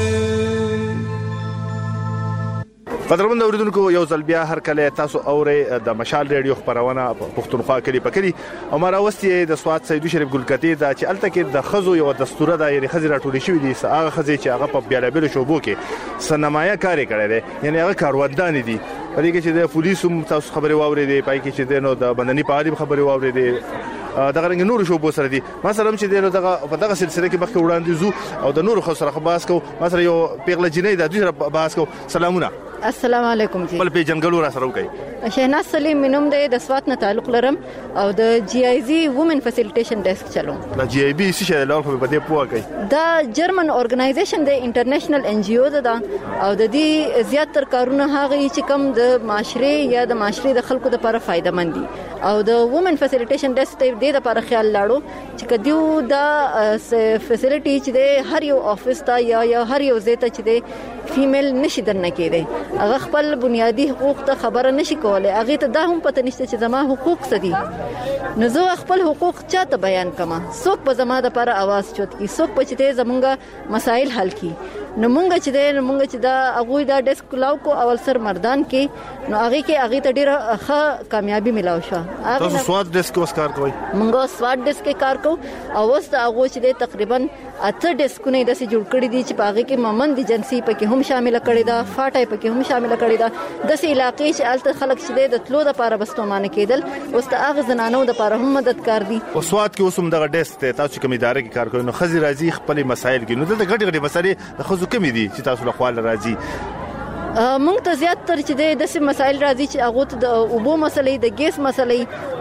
قدرمن اوریدونکو یو ځل بیا هر کله تاسو اورئ د مشال ریډیو خبرونه پښتونخوا کلی پکري او مراوستي د سواد سید شریف ګلکتی دا چې الته کې د خزو یو دستوره د یعنی خزر ټولې شوې دي هغه خزې چې هغه په بیلابل شوبو کې سنمایه کاری کړی دی یعنی هغه کاروندان دي په دې کې چې د پولیسو تاسو خبري واوري دي پای کې چې د نو د بندنی په اړه خبري واوري دي دغه رنګ نور شوبو سره دي مثلا چې دغه په دغه سلسله کې مخکې وړاندې زو او د نور خو سره خباس کو مثلا یو پیغله جنې د دوی سره بحث کو. سلامونه. السلام علیکم جی. بل په جنگلو را سره وکي. شهناز سلیم منوم د سوات نه تعلق لرم او د جی آی زی وومن فیسیلیټیشن ډیسک چلوم. د جی آی بی څه شی له په دې پوهه کوي. دا جرمن اورګنایزیشن د انټرنیشنل ان جی او ده او د دې زیاتره کارونه هغه چې کم د معاشره یا د معاشره د خلکو لپاره فائدہ مند دي او د وومن فیسیلیټیشن ډیسک ته د لپاره خیال لاړو چې کدیو دا فیسیلیټی چې د هر یو افیس ته یا هر یو ځای ته چې د فیمیل نشي درنه کېده هغه خپل بنیادی حقوق ته خبره نشي کولای هغه ته دا هم پته نشته چې زما حقوق څه دي نو زه خپل حقوق چاته بیان کما څوک په زما د لپاره आवाज چوت کی څوک په چې زمونږه مسائل حل کی نو مونږ چې دا هغه دا ډیسک کلاو کو اول سر مردان کې نو هغه ته ډیره ښه کامیابی ملاو شو. تاسو سواد ډیسک اوس کار کوئ؟ مونږ سواد ډیسک کار کوو او اوس دا هغه چې تقریبا اته ډیسکونه د سې جوړ کړی دي چې هغه کې ممند جنسي پکې هم شامل کړي دا فاټای پکې هم شامل کړي دا د سې علاقې چې الته خلک چې د تلو د لپاره بستومانه کېدل اوس ته هغه زنانو د لپاره هم مددگار دي. او سواد کې اوس هم دغه ډیسک ته تاسو کوم ادارې کې کار کوئ نو خزي راځي خپل مسایل کې نو د غټي مسایل د خزو کمی دي چې تاسو له خپل راځي مونږ ته زیات تر چې د مسایل راځي چې هغه ته د اوبو مسلې د ګیس مسلې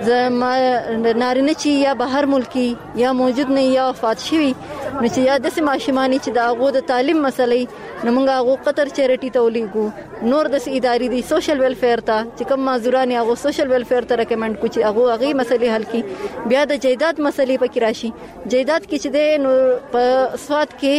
نارینه چې یا بهر ملکی یا موجود نه یا وفات شوی نو چې یا د ماشومانی چې د هغه د تعلیم مسلې نو مونږ هغه قطر چیریټي ته ولېګو نور د ادارې دي سوشل ویلفیر ته چې کوم معذوران هغه سوشل ویلفیر ته ریکمند کو چې هغه مسلې حل کی بیا د جیدات مسلې پکې راشي جیدات کې چې د په سواد کې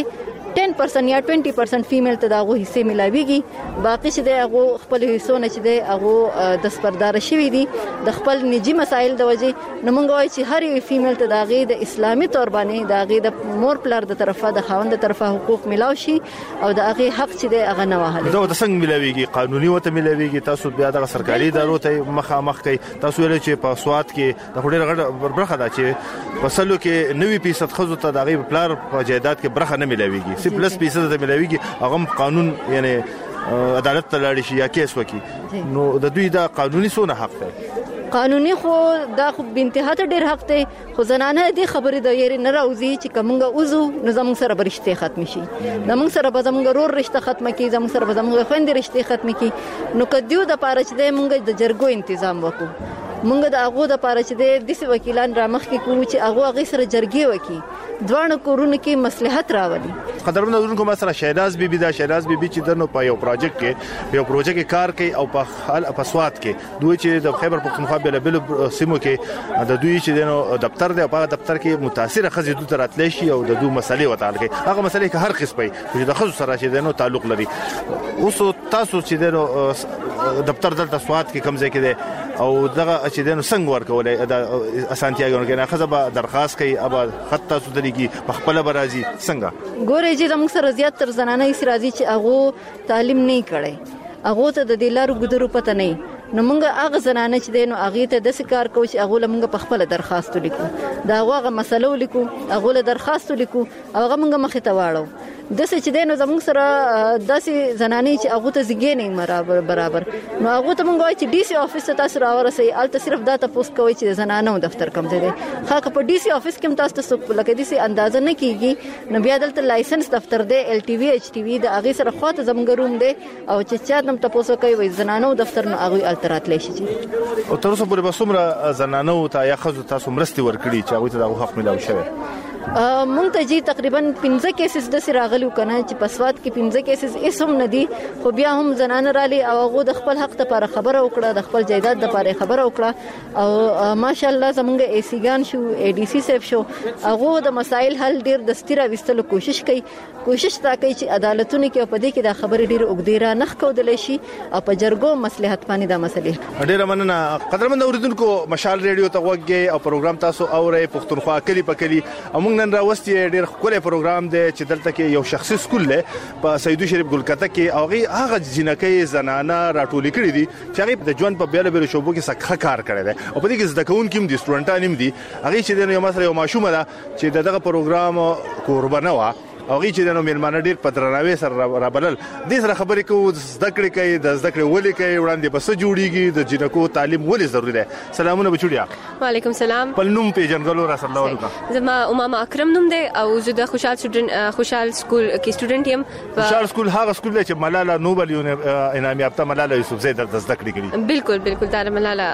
10% یا 20% فیمیل ته دغه حصے ملاويږي باقي چې دغه خپل حصو نه چې دغه د سپردار شوی دي د خپل نجی مسایل د وجه نمونږ وایي چې هر یو فیمیل ته دغه د اسلامي تور باندې دغه د مور پلار د طرفه د خاوند د طرفه حقوق ملاوي شي او دغه حق چې دغه نه وهله دا د څنګه ملاويږي قانوني وته ملاويږي تاسو بیا د سرکاري ادارو ته مخامخ کوي تاسو ویل چې په سواد کې د خوري برخه ده چې په سلو کې 90% خزو ته دغه پلار په جیدات کې برخه نه ملاويږي پلس پیسې ته ملاويږي هغه قانون یعنی عدالت ته لاړ شي یا کیس وکي نو د دوی دا قانوني سونه حق دی قانوني خو دا خو بنتها ته ډیر حق دی خو زنانه دې خبرې د یری نه راوځي چې کومه اوزو نظام سره برشته ختم شي زموږ سره به زموږ رور رشته ختم کی زموږ سره به زموږ خويندې رشته ختم کی نو کدیو د پاره چې موږ د جرګو تنظیم وکړو موږ د هغه د پاره چې د وکیلان رامخ کې کوو چې هغه سره جرګې وکړي دوه کورونه کې مصلحت راولي. قدرمن اورونکو مثلا شهناز بیبي دا شهناز بیبي چې دنو په یو پروژیکټ کې کار کوي او په سواد کې دوی چې د خیبر پختونخوا بل سیمو کې د دوی چې دنو دفتر دی په دفتر کې متاثر خزې دوی تراتلی شي او د دوی مسلې وتعال کوي هغه مسلې کې هر قسمه چې د خزو سره چې دنو تعلق لري اوس تاسو چې دنو دفتر دلته سواد کې کم ځای کې دی او دغه چې دنو څنګه ورکولای د اسانتیاګانو کې نه خزه به درخواست کوي ابا خط تاسو درېږي په خپل برازي څنګه ګورې چې زموږ سره زیات تر زنانه یې راځي چې هغه تعلیم نه کړي هغه ته د دلارو ګذرو پته نه نو موږ هغه زنانه چې دینو هغه ته د کار کوي چې هغه موږ په خپل درخواست لیکو دا هغه مسلو لیکو هغه له درخواست لیکو هغه موږ مخې ته واړو د څه چې دینو زموږ سره داسې زنانه چې هغه ته زګې نه برابر نو هغه ته موږ وایي چې ډي سي افیس ته تاسو راورسئ الته صرف دا تاسو کوي چې زنانه دفتر کم ځای دی خاصه په ډي سي افیس کې تاسو ته لکه دي سي اندازه نه کیږي نو بیا دلته لایسنس دفتر دی ال ټي وی ایچ ټي وی د هغه سره خاطر زموږ روم دی او چې چا نم تاسو کوي زنانه دفتر نو هغه الترات لشي او تر اوسه پورې به څومره زنانه ته یا خزو تاسو مرستي ورکړي چې هغه ته د حق ملاوي شوی مونږ ته جی تقریبا 15 کیسز د سراغلو کنه چې پسواد کې 15 کیسز اسم ندي خو بیا هم زنانه رالي او هغه د خپل حق لپاره خبره وکړه د خپل جایداد لپاره خبره وکړه او ماشاءالله زمونږ ای سی ګان شو ای ډی سی سیف شو هغه د مسایل حل ډیر دستیره وستلو کوشش کوي تا کوي چې عدالتونه کې په دې کې د خبرې ډیر وګډیره نخ کودل شي او په جرګو مصلحت باندې د مسلې ډیر مننه قدرمن اوریدونکو مشال ریډیو ته وګورئ او پروګرام تاسو اورئ پښتونخوا کلی په کلی موږ نن راوستي ډیر خپل پروګرام دی چې دلته کې یو شخصي سکول له په سیدو شریف ګلکته کې هغه جنکې زنانه راټولې کړې دي چې هغه د ژوند په بیل بیل شوبو کې سخت کار کړی دی او په دې کې زده کوونکي هم دي سټوډنټان هم دي هغه چې د یو مسله یو ماشومه ده چې دغه پروګرام قربانه وا هغه چې د نو میلمانه ډیر پدرناوي سره رابلل دې سره خبرې کوو زده کړې کوي د زده کړې ولې کوي وړاندې بس جوړیږي د جنکو تعلیم ولې ضروری ده سلامونه بچوړیا وعلیکم سلام په نوم پیژنګلو رسول الله علیکم زما امامه اکرم نوم دی او زه د خوشحال سکول کې سټوډنټ یم خوشحال سکول هغه سکول چې ملاله نوبل انعام یافته ملاله یوسفزۍ د زده کړې کوي بالکل دا ملاله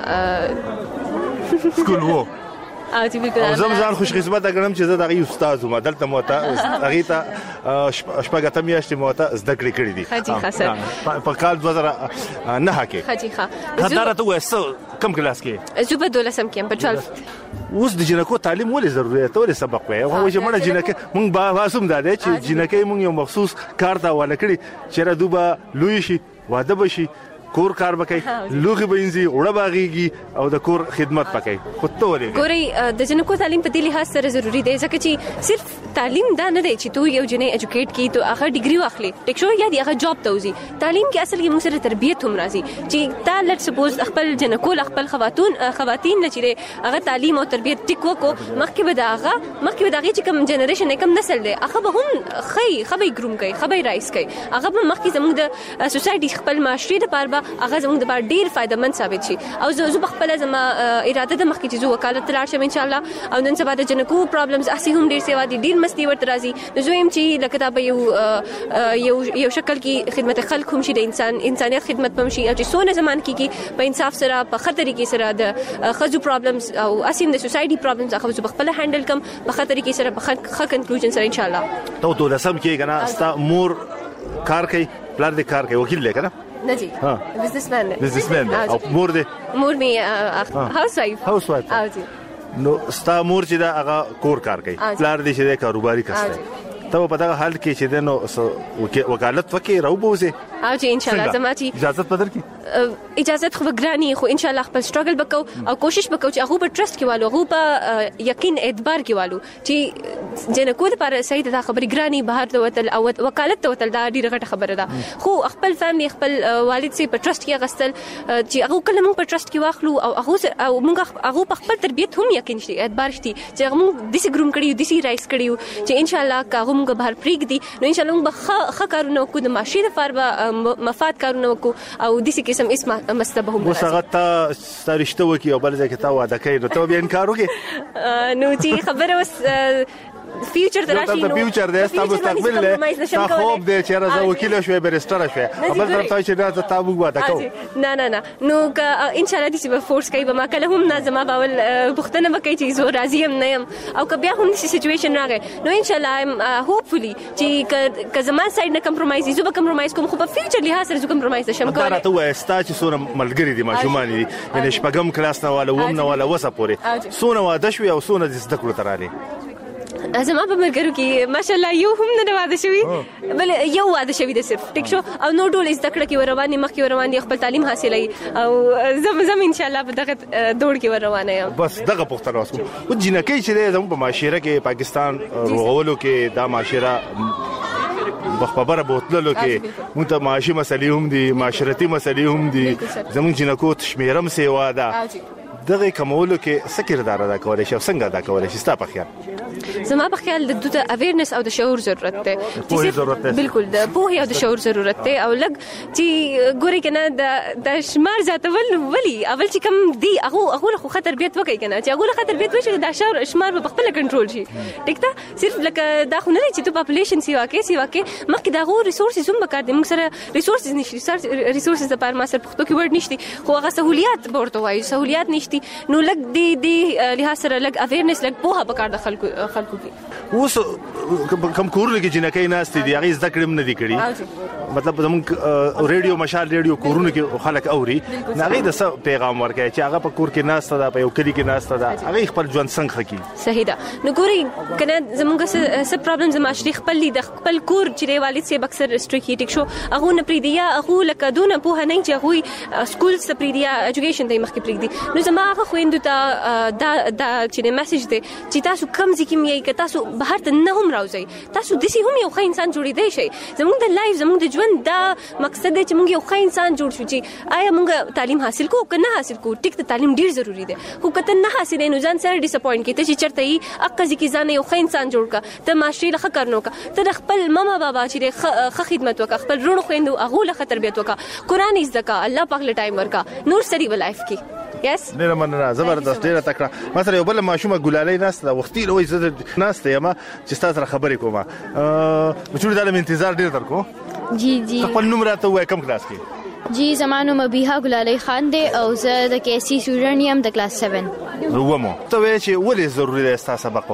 سکول وو او چې بالکل زمزان خوش قسمت غنم چې زه دغه استاد وم دلته موته هغه ته شپږه میاشتې موته زده کړې کړې دي حاجی خاصه په کال 2009 کې حاجی ښه دا ته وسو کم کلاس کې زه په 12 کې په 12 اوس د جنکو تعلیم ولې ضروري ته ولې سبق وای هغه چې مړه جنکه مونږ باسم دا دی چې جنکه مونږ یو مخصوص کار دا ولکړي چې را دوبه لوی شي واده بشي کور کار وکړي لوغي بینځي وړه باغيږي او د کور خدمت وکړي خو ته ولې ګوري د جنکو تعلیم په دې لحاظ سره ضروری دی ځکه چې صرف تعلیم دا نه دی چې تو یو جنې ایجوکیټ کی تو هغه ډیګري واخلي ټیک شو یا دی هغه جاب ته وځي تعلیم کې اصل کې موږ سره تربیت هم راځي چې تا لټ سپوز خپل جنکو خپل خواتین نه چیرې هغه تعلیم او تربیت ټیک وکړو مخکې به داغه چې کوم جنریشن کوم نسل دی هغه به هم خبي ګروم کوي خبي رایس کوي هغه به مخکې زموږ د سوسايټي خپل معاشري د پاره هغه زموږ د بار ډیر فائدمن ثابت شي او زه بخپل زما اراده د مخکې چې زه وکالت تلار شم ان شاء الله او نن سبا د جنکو پرابلمز اسی هم ډیر سیوا دي ډیر مستی ورته راځي نو زه هم چې لکه دا به یو شکل کې خدمت خلک هم شي د انسانيت خدمت پم شي او چې سونه زمان کې په انصاف سره په خطر کې سره د خزو پرابلمز او اسی د سوسايټي پرابلمز هغه زه بخپل هندل کم په خطر کې سره په خ کنکلوژن سره ان شاء الله ته لسم کې کنه استا مور کار کوي پلار دې کار کوي وکیل دی کنه نه جی بزنسمن او مور می هاوس وایف او جی نو ستا مور چې دا هغه کور کار کوي پلار دې چې کاروباري کسته ته په دغه حال کې چې دنو وکالت وکي راوبوزه او چې ان شاء الله زماتي اجازه پدر کی اجازه خو ګرانی خو ان شاء الله خپل سټرګل وکاو او کوشش وکاو چې هغه په ټرست کې والو هغه په یقین اعتبار کې والو چې جنکو لپاره صحیح ده خبري ګرانی بهر د وتل او وکالت ته وتل دا ډیره غټه خبره ده خو خپل فیملی خپل والد سي په ټرست کې غستل چې هغه کله موږ په ټرست کې واخلو او موږ هغه په خپل تربيت هم یقین شي اعتبار شي چې هغه موږ د سي ګروم کړیو د سي رایس کړیو چې ان شاء الله هغه موږ بهر پریګ دي نو ان شاء الله موږ خ کارونه کو د معاشري لپاره مفاد کارونه وکړو او د سي قسم اسمه مستبه هم وسغتا ستارشته وکي او بل ځکه تا واده کوي نو ته به انکار وکي نو چې خبره وس فیوچر دراشي نو فیوچر دې تاسو مستقبل له تاسو به چې راځو وکیل شوي برستر شوي خپل طرف ته چې راځه تاسو واده کوو نه نو ان شاء الله دې به فورس کوي به ما کله هم نازما باول بوختنه وکړي چې زه راضي هم نه يم او که بیا هم دې سچويشن راغی نو ان شاء الله هوپفولي چې که زما سايد نه کمپرمایز زه به کمپرمایز کوم خو په فیوچر لحاظ سره زه کمپرمایز نشم کولای دا ته وستا چې سونه ملګری دي ماشومان دي یعنی شپږم کلاس نه والا ووم نه والا وسه پوري سونه واده شوی او سونه د زده کړو ترانه زما په مرګرو کې ماشاءالله یو هم نه واده شوی بل یو واده شوی د صرف ټیک شو او نو ډول زده کړه کې رواني مخ کې روان دي خپل تعلیم حاصلای او زم ان شاء الله په دغه دوړ کې روانه یم بس دغه پوښتنه واسو او جنکې چې زموږ په معاشره کې پاکستان روغولو کې دا معاشره بخبره بوتللو کې موږ ته معاشي مسلې هم دي معاشرتي مسلې هم دي زموږ جنکو تشمیرم سیوا ده دغه کومولو کې څه کردار ادا کولای شي څنګه ادا کولای شي ستا په خیال زما په خیال د دوه اویرنس او د شعور ضرورت ده بالکل د پوهه او د شعور ضرورت ده او لګ چې ګوري کنه د شمار ذاتول ولی اول چې کم دی هغه خو خطر بیت وکي کنه چې هغه خطر بیت وشي د شمار په خپل کنټرول شي ټیک ده صرف لکه دا خو نه چې ته پاپولیشن سیوا کې مخکې دا غو ریسورسز هم وکړ دي موږ سره ریسورسز نشي ریسورسز د پاره ما سره پښتو کې ورډ نشي خو هغه سہولیات ورته وایي سہولیات نشي نو لګ دی لحاظ سره لګ اویرنس لګ پوهه وکړ د خلکو خلکو کې اوس کوم کورونه کې جنکې ناستې دي هغه ذکر هم نه دي کړی مطلب زموږ ریډیو مشال ریډیو کورونه کې خلک اوري هغه د پیغام ورکړي چې هغه په کور کې ناسته ده په یو کلی کې ناسته ده هغه خپل ژوند څنګه کوي صحیح ده نو ګوري کنه زموږ څه پرابلم زما شریک خپل د خپل کور چې والد سي اکثر ریسټریکټ ټیک شو هغه نه پریدیا هغه لکه دونه په نه چې هغه سکول سپریدیا ایجوکیشن د مخکې پریدي نو زما هغه خويندو ته دا چې میسج دی چې تاسو کم ځکه مې کې تاسو بهر ته نه هم راوځي تاسو د سي هم یو ښه انسان جوړیدای شي زموږ د لایف زموږ د ژوند دا مقصد دی چې موږ یو ښه انسان جوړ شو چې آیا موږ تعلیم حاصل کوو که نه حاصل کوو ټیک ته تعلیم ډیر ضروری دی خو کته نه حاصل نه ځان سره ډیساپوینټ کیته چې چرته یې اقا ځکه ځان یو ښه انسان جوړ کا ته معاشري له کارنو کا ته خپل ماما بابا چې ښه خدمت وکړه خپل رونو خويندو هغه له تربیت وکړه قران زکا الله پاک له ټایم ورکا نور سری ولایف کی یس ډیره مننه زبردست ډیره تکړه مثلا یو بل ماشومه ګلالۍ ناسته وختي لوي زه ناسته یم چې تاسو سره خبرې کوم مچوړي دلته انتظار ډیر درکو جی خپل نوم راته وای کم کلاس کې جی زمانو مبیحه ګلالۍ خان دی او زه د کیسی سټوډنټ یم د کلاس 7 ومو ته وای چې ولې ضروري ده تاسو سبق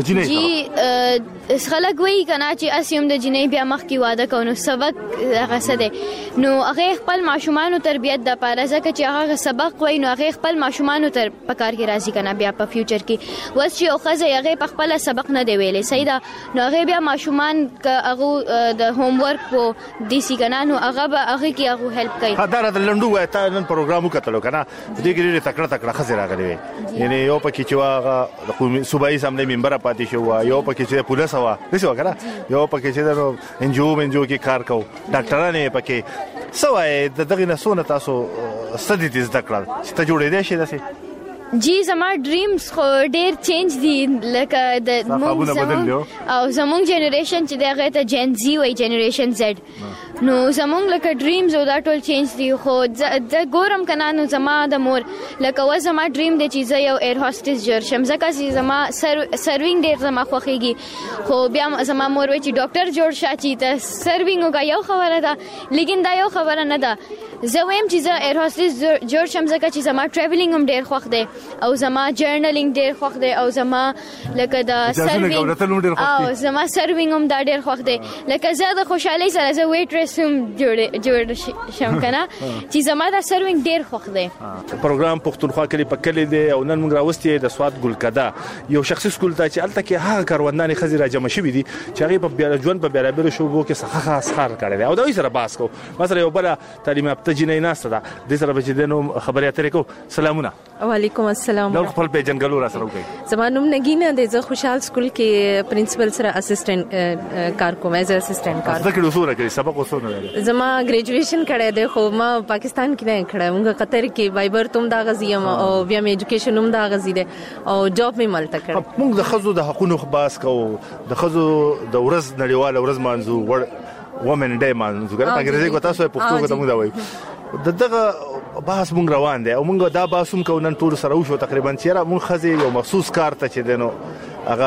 جی خلک وایي کنه چې اسیم د جنې بیا مخ کی واده کوو سبق هغه څه دی نو هغه خپل ماشومان تربیت د پاره ځکه چې هغه سبق وایي نو هغه خپل ماشومان تر پکار کې راځي کنه بیا په فیوچر کې وس چې اوخه هغه په خپل سبق نه دی ویلې صحیح ده نو هغه بیا ماشومان هغه د هوم ورک په دي سي کنه نو هغه کې هغه هیلپ کوي دا د لندو وای تا نن پروګرام وکړو کنه دې کې ډېر تکړه خزر راغلي یعنی یو پکې چې واغه د قومي صوبایي سملې منبر پاتې شو یو پکې چې پولیس وا دسه وکړه یو پکې چې د انجو کې کار کو ډاکټرانه پکې سوای دغه نسونه تاسو ستدي دې ذکر چې ته جوړې دې شي دسه جی زما ډریمز خو ډیر چینج دي لکه د او زمونږ جنریشن چې دغه ته جن زی وای جنریشن زد نو زمونږ لکه ډریمز او دا ټول چینج دي خو د ګورم کنه نو زما د مور لکه و زما ډریم دی چې زه یو ایر هاستس جوړ شم ځکه چې زما سروینګ ډیر زما خوښیږي خو بیا زما مور وای چې ډاکټر جوړ شې چې ته سروینګ وکا یو خبره ده لیکن دا یو خبره نه ده زه وایم چې زه ایر هاستس جوړ شم ځکه چې زما ټریولینګ هم ډیر خوښ دی او زما جرنلینګ ډیر خوښ دی او زما لکه دا سروینګ او زما سروینګ هم دا ډیر خوښ دی لکه زه د خوشحالي سره زه ویټرس هم جوړ شم کنه چې زما دا سروینګ ډیر خوښ دی پروګرام پښتونخوا کې پکلې دی او نن موږ راوستي د سواد ګلکدا یو شخصي سکول ته چې الته کې هغه کاروانان خزي را جمع شوي دي چې هغه په ژوند په بیرابر شوبو کې څه خاص کار کړی دی او دا یې سره باس کو مثلا یو بل تعلیم یافته جنې ناسته ده د سره بچی دنو خبرې اترې کو سلامونه وعلیکم السلام نو خپل پیجن ګلو را سره وکي زمانوم نګینه د زه خوشحال سکول کې پرنسپل سره اسسټنټ کار کوم ایز اسسټنټ کار زه کې وسوره کوي سبق وسوره زما ګریجویشن کړی دی خو ما پاکستان کې نه کړم موږ قطر کې وایبر تم دا غزیم او بیا مې ایجوکیشن هم دا غزي دی او جاب مې ملته کړ موږ د خزو د حقوقو خباس کو د خزو د ورځ نړیواله ورځ مانځو وومن ډے مانځو ګر په انګریزي کو تاسو په پښتو کې موږ دا وایو دغه بحث مونږ روان دي او مونږ دا باسم کو نن ټول سره وشو تقریبا چیرې مونږ خزي یو مخصوص کار ته چې دینو هغه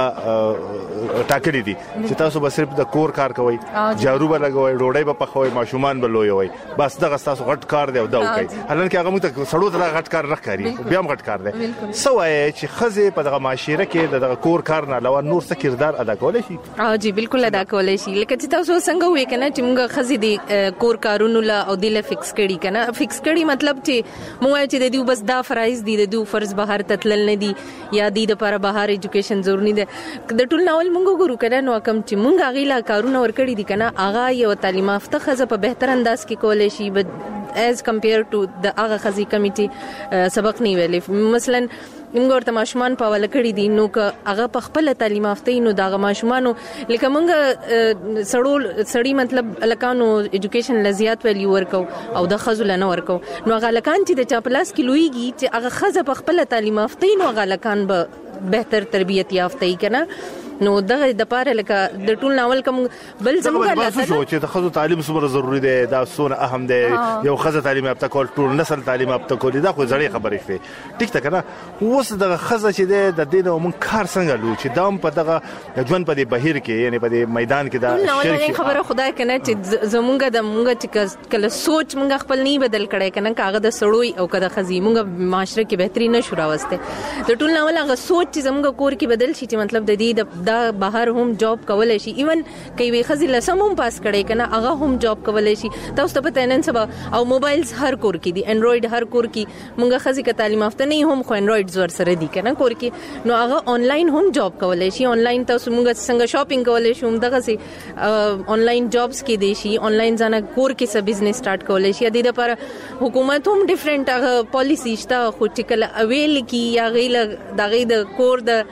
ټاکلي دي چې تاسو به صرف د کور کار کوئ جارو به لګوي ډوډۍ به پخوي ماشومان به لوي وي بس دغه تاسو غټ کار دی او دا کوي حالانکه هغه موږ ته سړو ته غټ کار نه کوي بیا هم غټ کار دی سوای چې خزي په دغه معاشره کې دغه کور کار نه علاوه نور څه کردار ادا کولای شي جی بالکل ادا کولای شي لکه چې تاسو څنګه وې کنه چې موږ خزي دي کور کارونو لا او د فکس کړي کنه فکس کړي مطلب چې موږ چې د دې بس دا فرایز دي د دې فرض بهر تتلل نه دي یا د لپاره بهر ایجوکیشن ضروري ده د ټول ناول موږ ګورو کنه نو کوم چې موږ غیلا کارونه ور کړی دي کنه اغه یو تعلیم یافته خزه په بهتر انداز کې کولای شي as compared to د اغه خزي کمیټي سبق نه ویلې مثلا موږ ورته ماشومان په ول کړی دي نو که هغه په خپل تعلیم یافته نو دغه ماشومانو لکه موږ سړی مطلب الکانو ایجوکیشن لزیات ویلیو ورکو او د خزو لنه ورکو نو هغه لکان چې د چاپلاس کې لویږي چې هغه خزه په خپل تعلیم یافته نو هغه لکان به بهتر تربیت یافته کنه نو دغه د پاره لکه د ټول ناول کوم بل زموږه لاسه شو چې د خزو تعلیم څومره ضروری دی دا سونه اهم دی یو خزه تعلیم یافته کول ټول نسل تعلیم یافته کول دا خو زړې خبرې شوې ټیک ته کنه اوس د خزه چې د دین او من کار څنګه لو چې دام په دغه ژوند په دې بهیر کې یعنی په دې میدان کې دا شرک خبره خدای کنه چې زمونږه د مونږه چې کله سوچ مونږ خپل نه بدل کړي کنه کاغه د سړوي او کده خزي مونږ معاشره کې بهتري نشو راوسته د ټول ناول هغه سوچ چې زمونږ کور کې بدل شي چې مطلب د دې د بهر هم جاب کولای شي ایون کوي وی خزي لسم هم پاس کړي کنه هغه هم جاب کولای شي تاسو ته پته نن سبا او موبایلز هر کور کې دي انډراید هر کور کې مونږ خزي ک تعلیم یافته نه هم خو انډراید زور سره دي کنه کور کې نو هغه آنلاین هم جاب کولای شي آنلاین تاسو مونږ څنګه شاپینګ کولای شو دغه سي آنلاین جابز کې دي شي آنلاین ځنه کور کې سب بزنس سٹارټ کولای شي د دې لپاره حکومت هم ډیفرنٹ پالیسی شته خو چې کله اویل کی یا غیل د کور د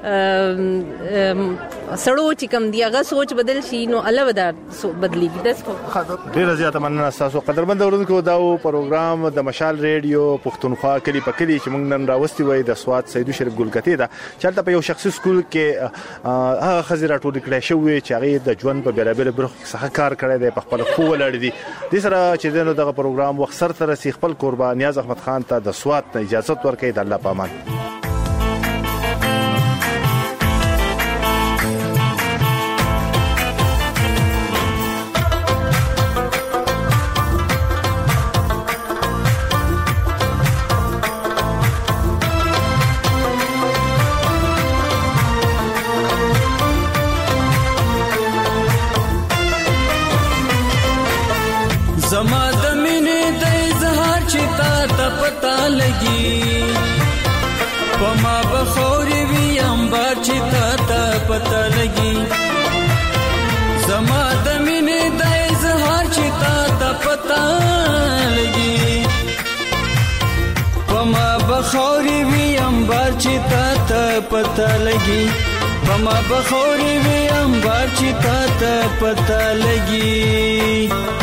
سړو چې کم دی هغه سوچ بدل شي نو الله ودا بدلیږي داسې ډیر زیاته مننه تاسو قدرمن اوریدونکو دا پروګرام د مشال ریډیو پښتونخوا کلی په کلی چې موږ نن راوستي وای د سواد سیدو شریف ګلګتی دا چلته په یو شخصي سکول کې هغه خزر ټول کړی شوی چې هغه د ژوند په بیلابل برخو څخه کار کړی دی په خپل خو ولړ دي د سره چې دغه پروګرام وخت سره تر خپل قربان نیاز احمد خان ته د سواد ته اجازه ورکړي د الله پامان زما د مینې د اظهار چې تا پتا لګي پما بخوري وی امبار چې تا پتا لګي زما د مینې د اظهار چې تا پتا لګي پما بخوري وی امبار چې تا پتا لګي پما بخوري وی امبار چې تا پتا لګي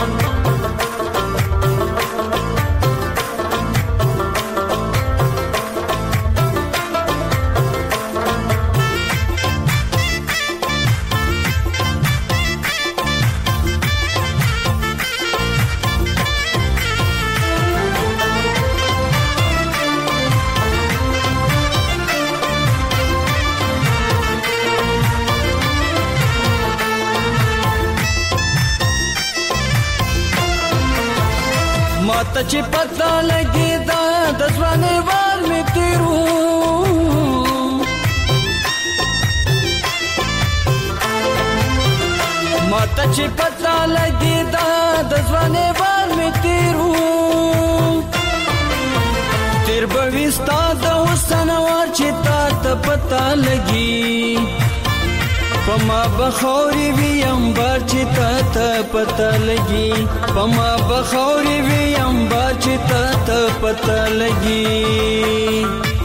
ماته چې پتا لګي دا د ځواني وار می تیرو ماته چې پتا لګي دا د ځواني وار می تیرو تیر بويستا د حسن وار چې تا پتا لګي پما بخوري وی امبار چې تا پتا لګي پما بخوري وی امبار چې تا پتا لګي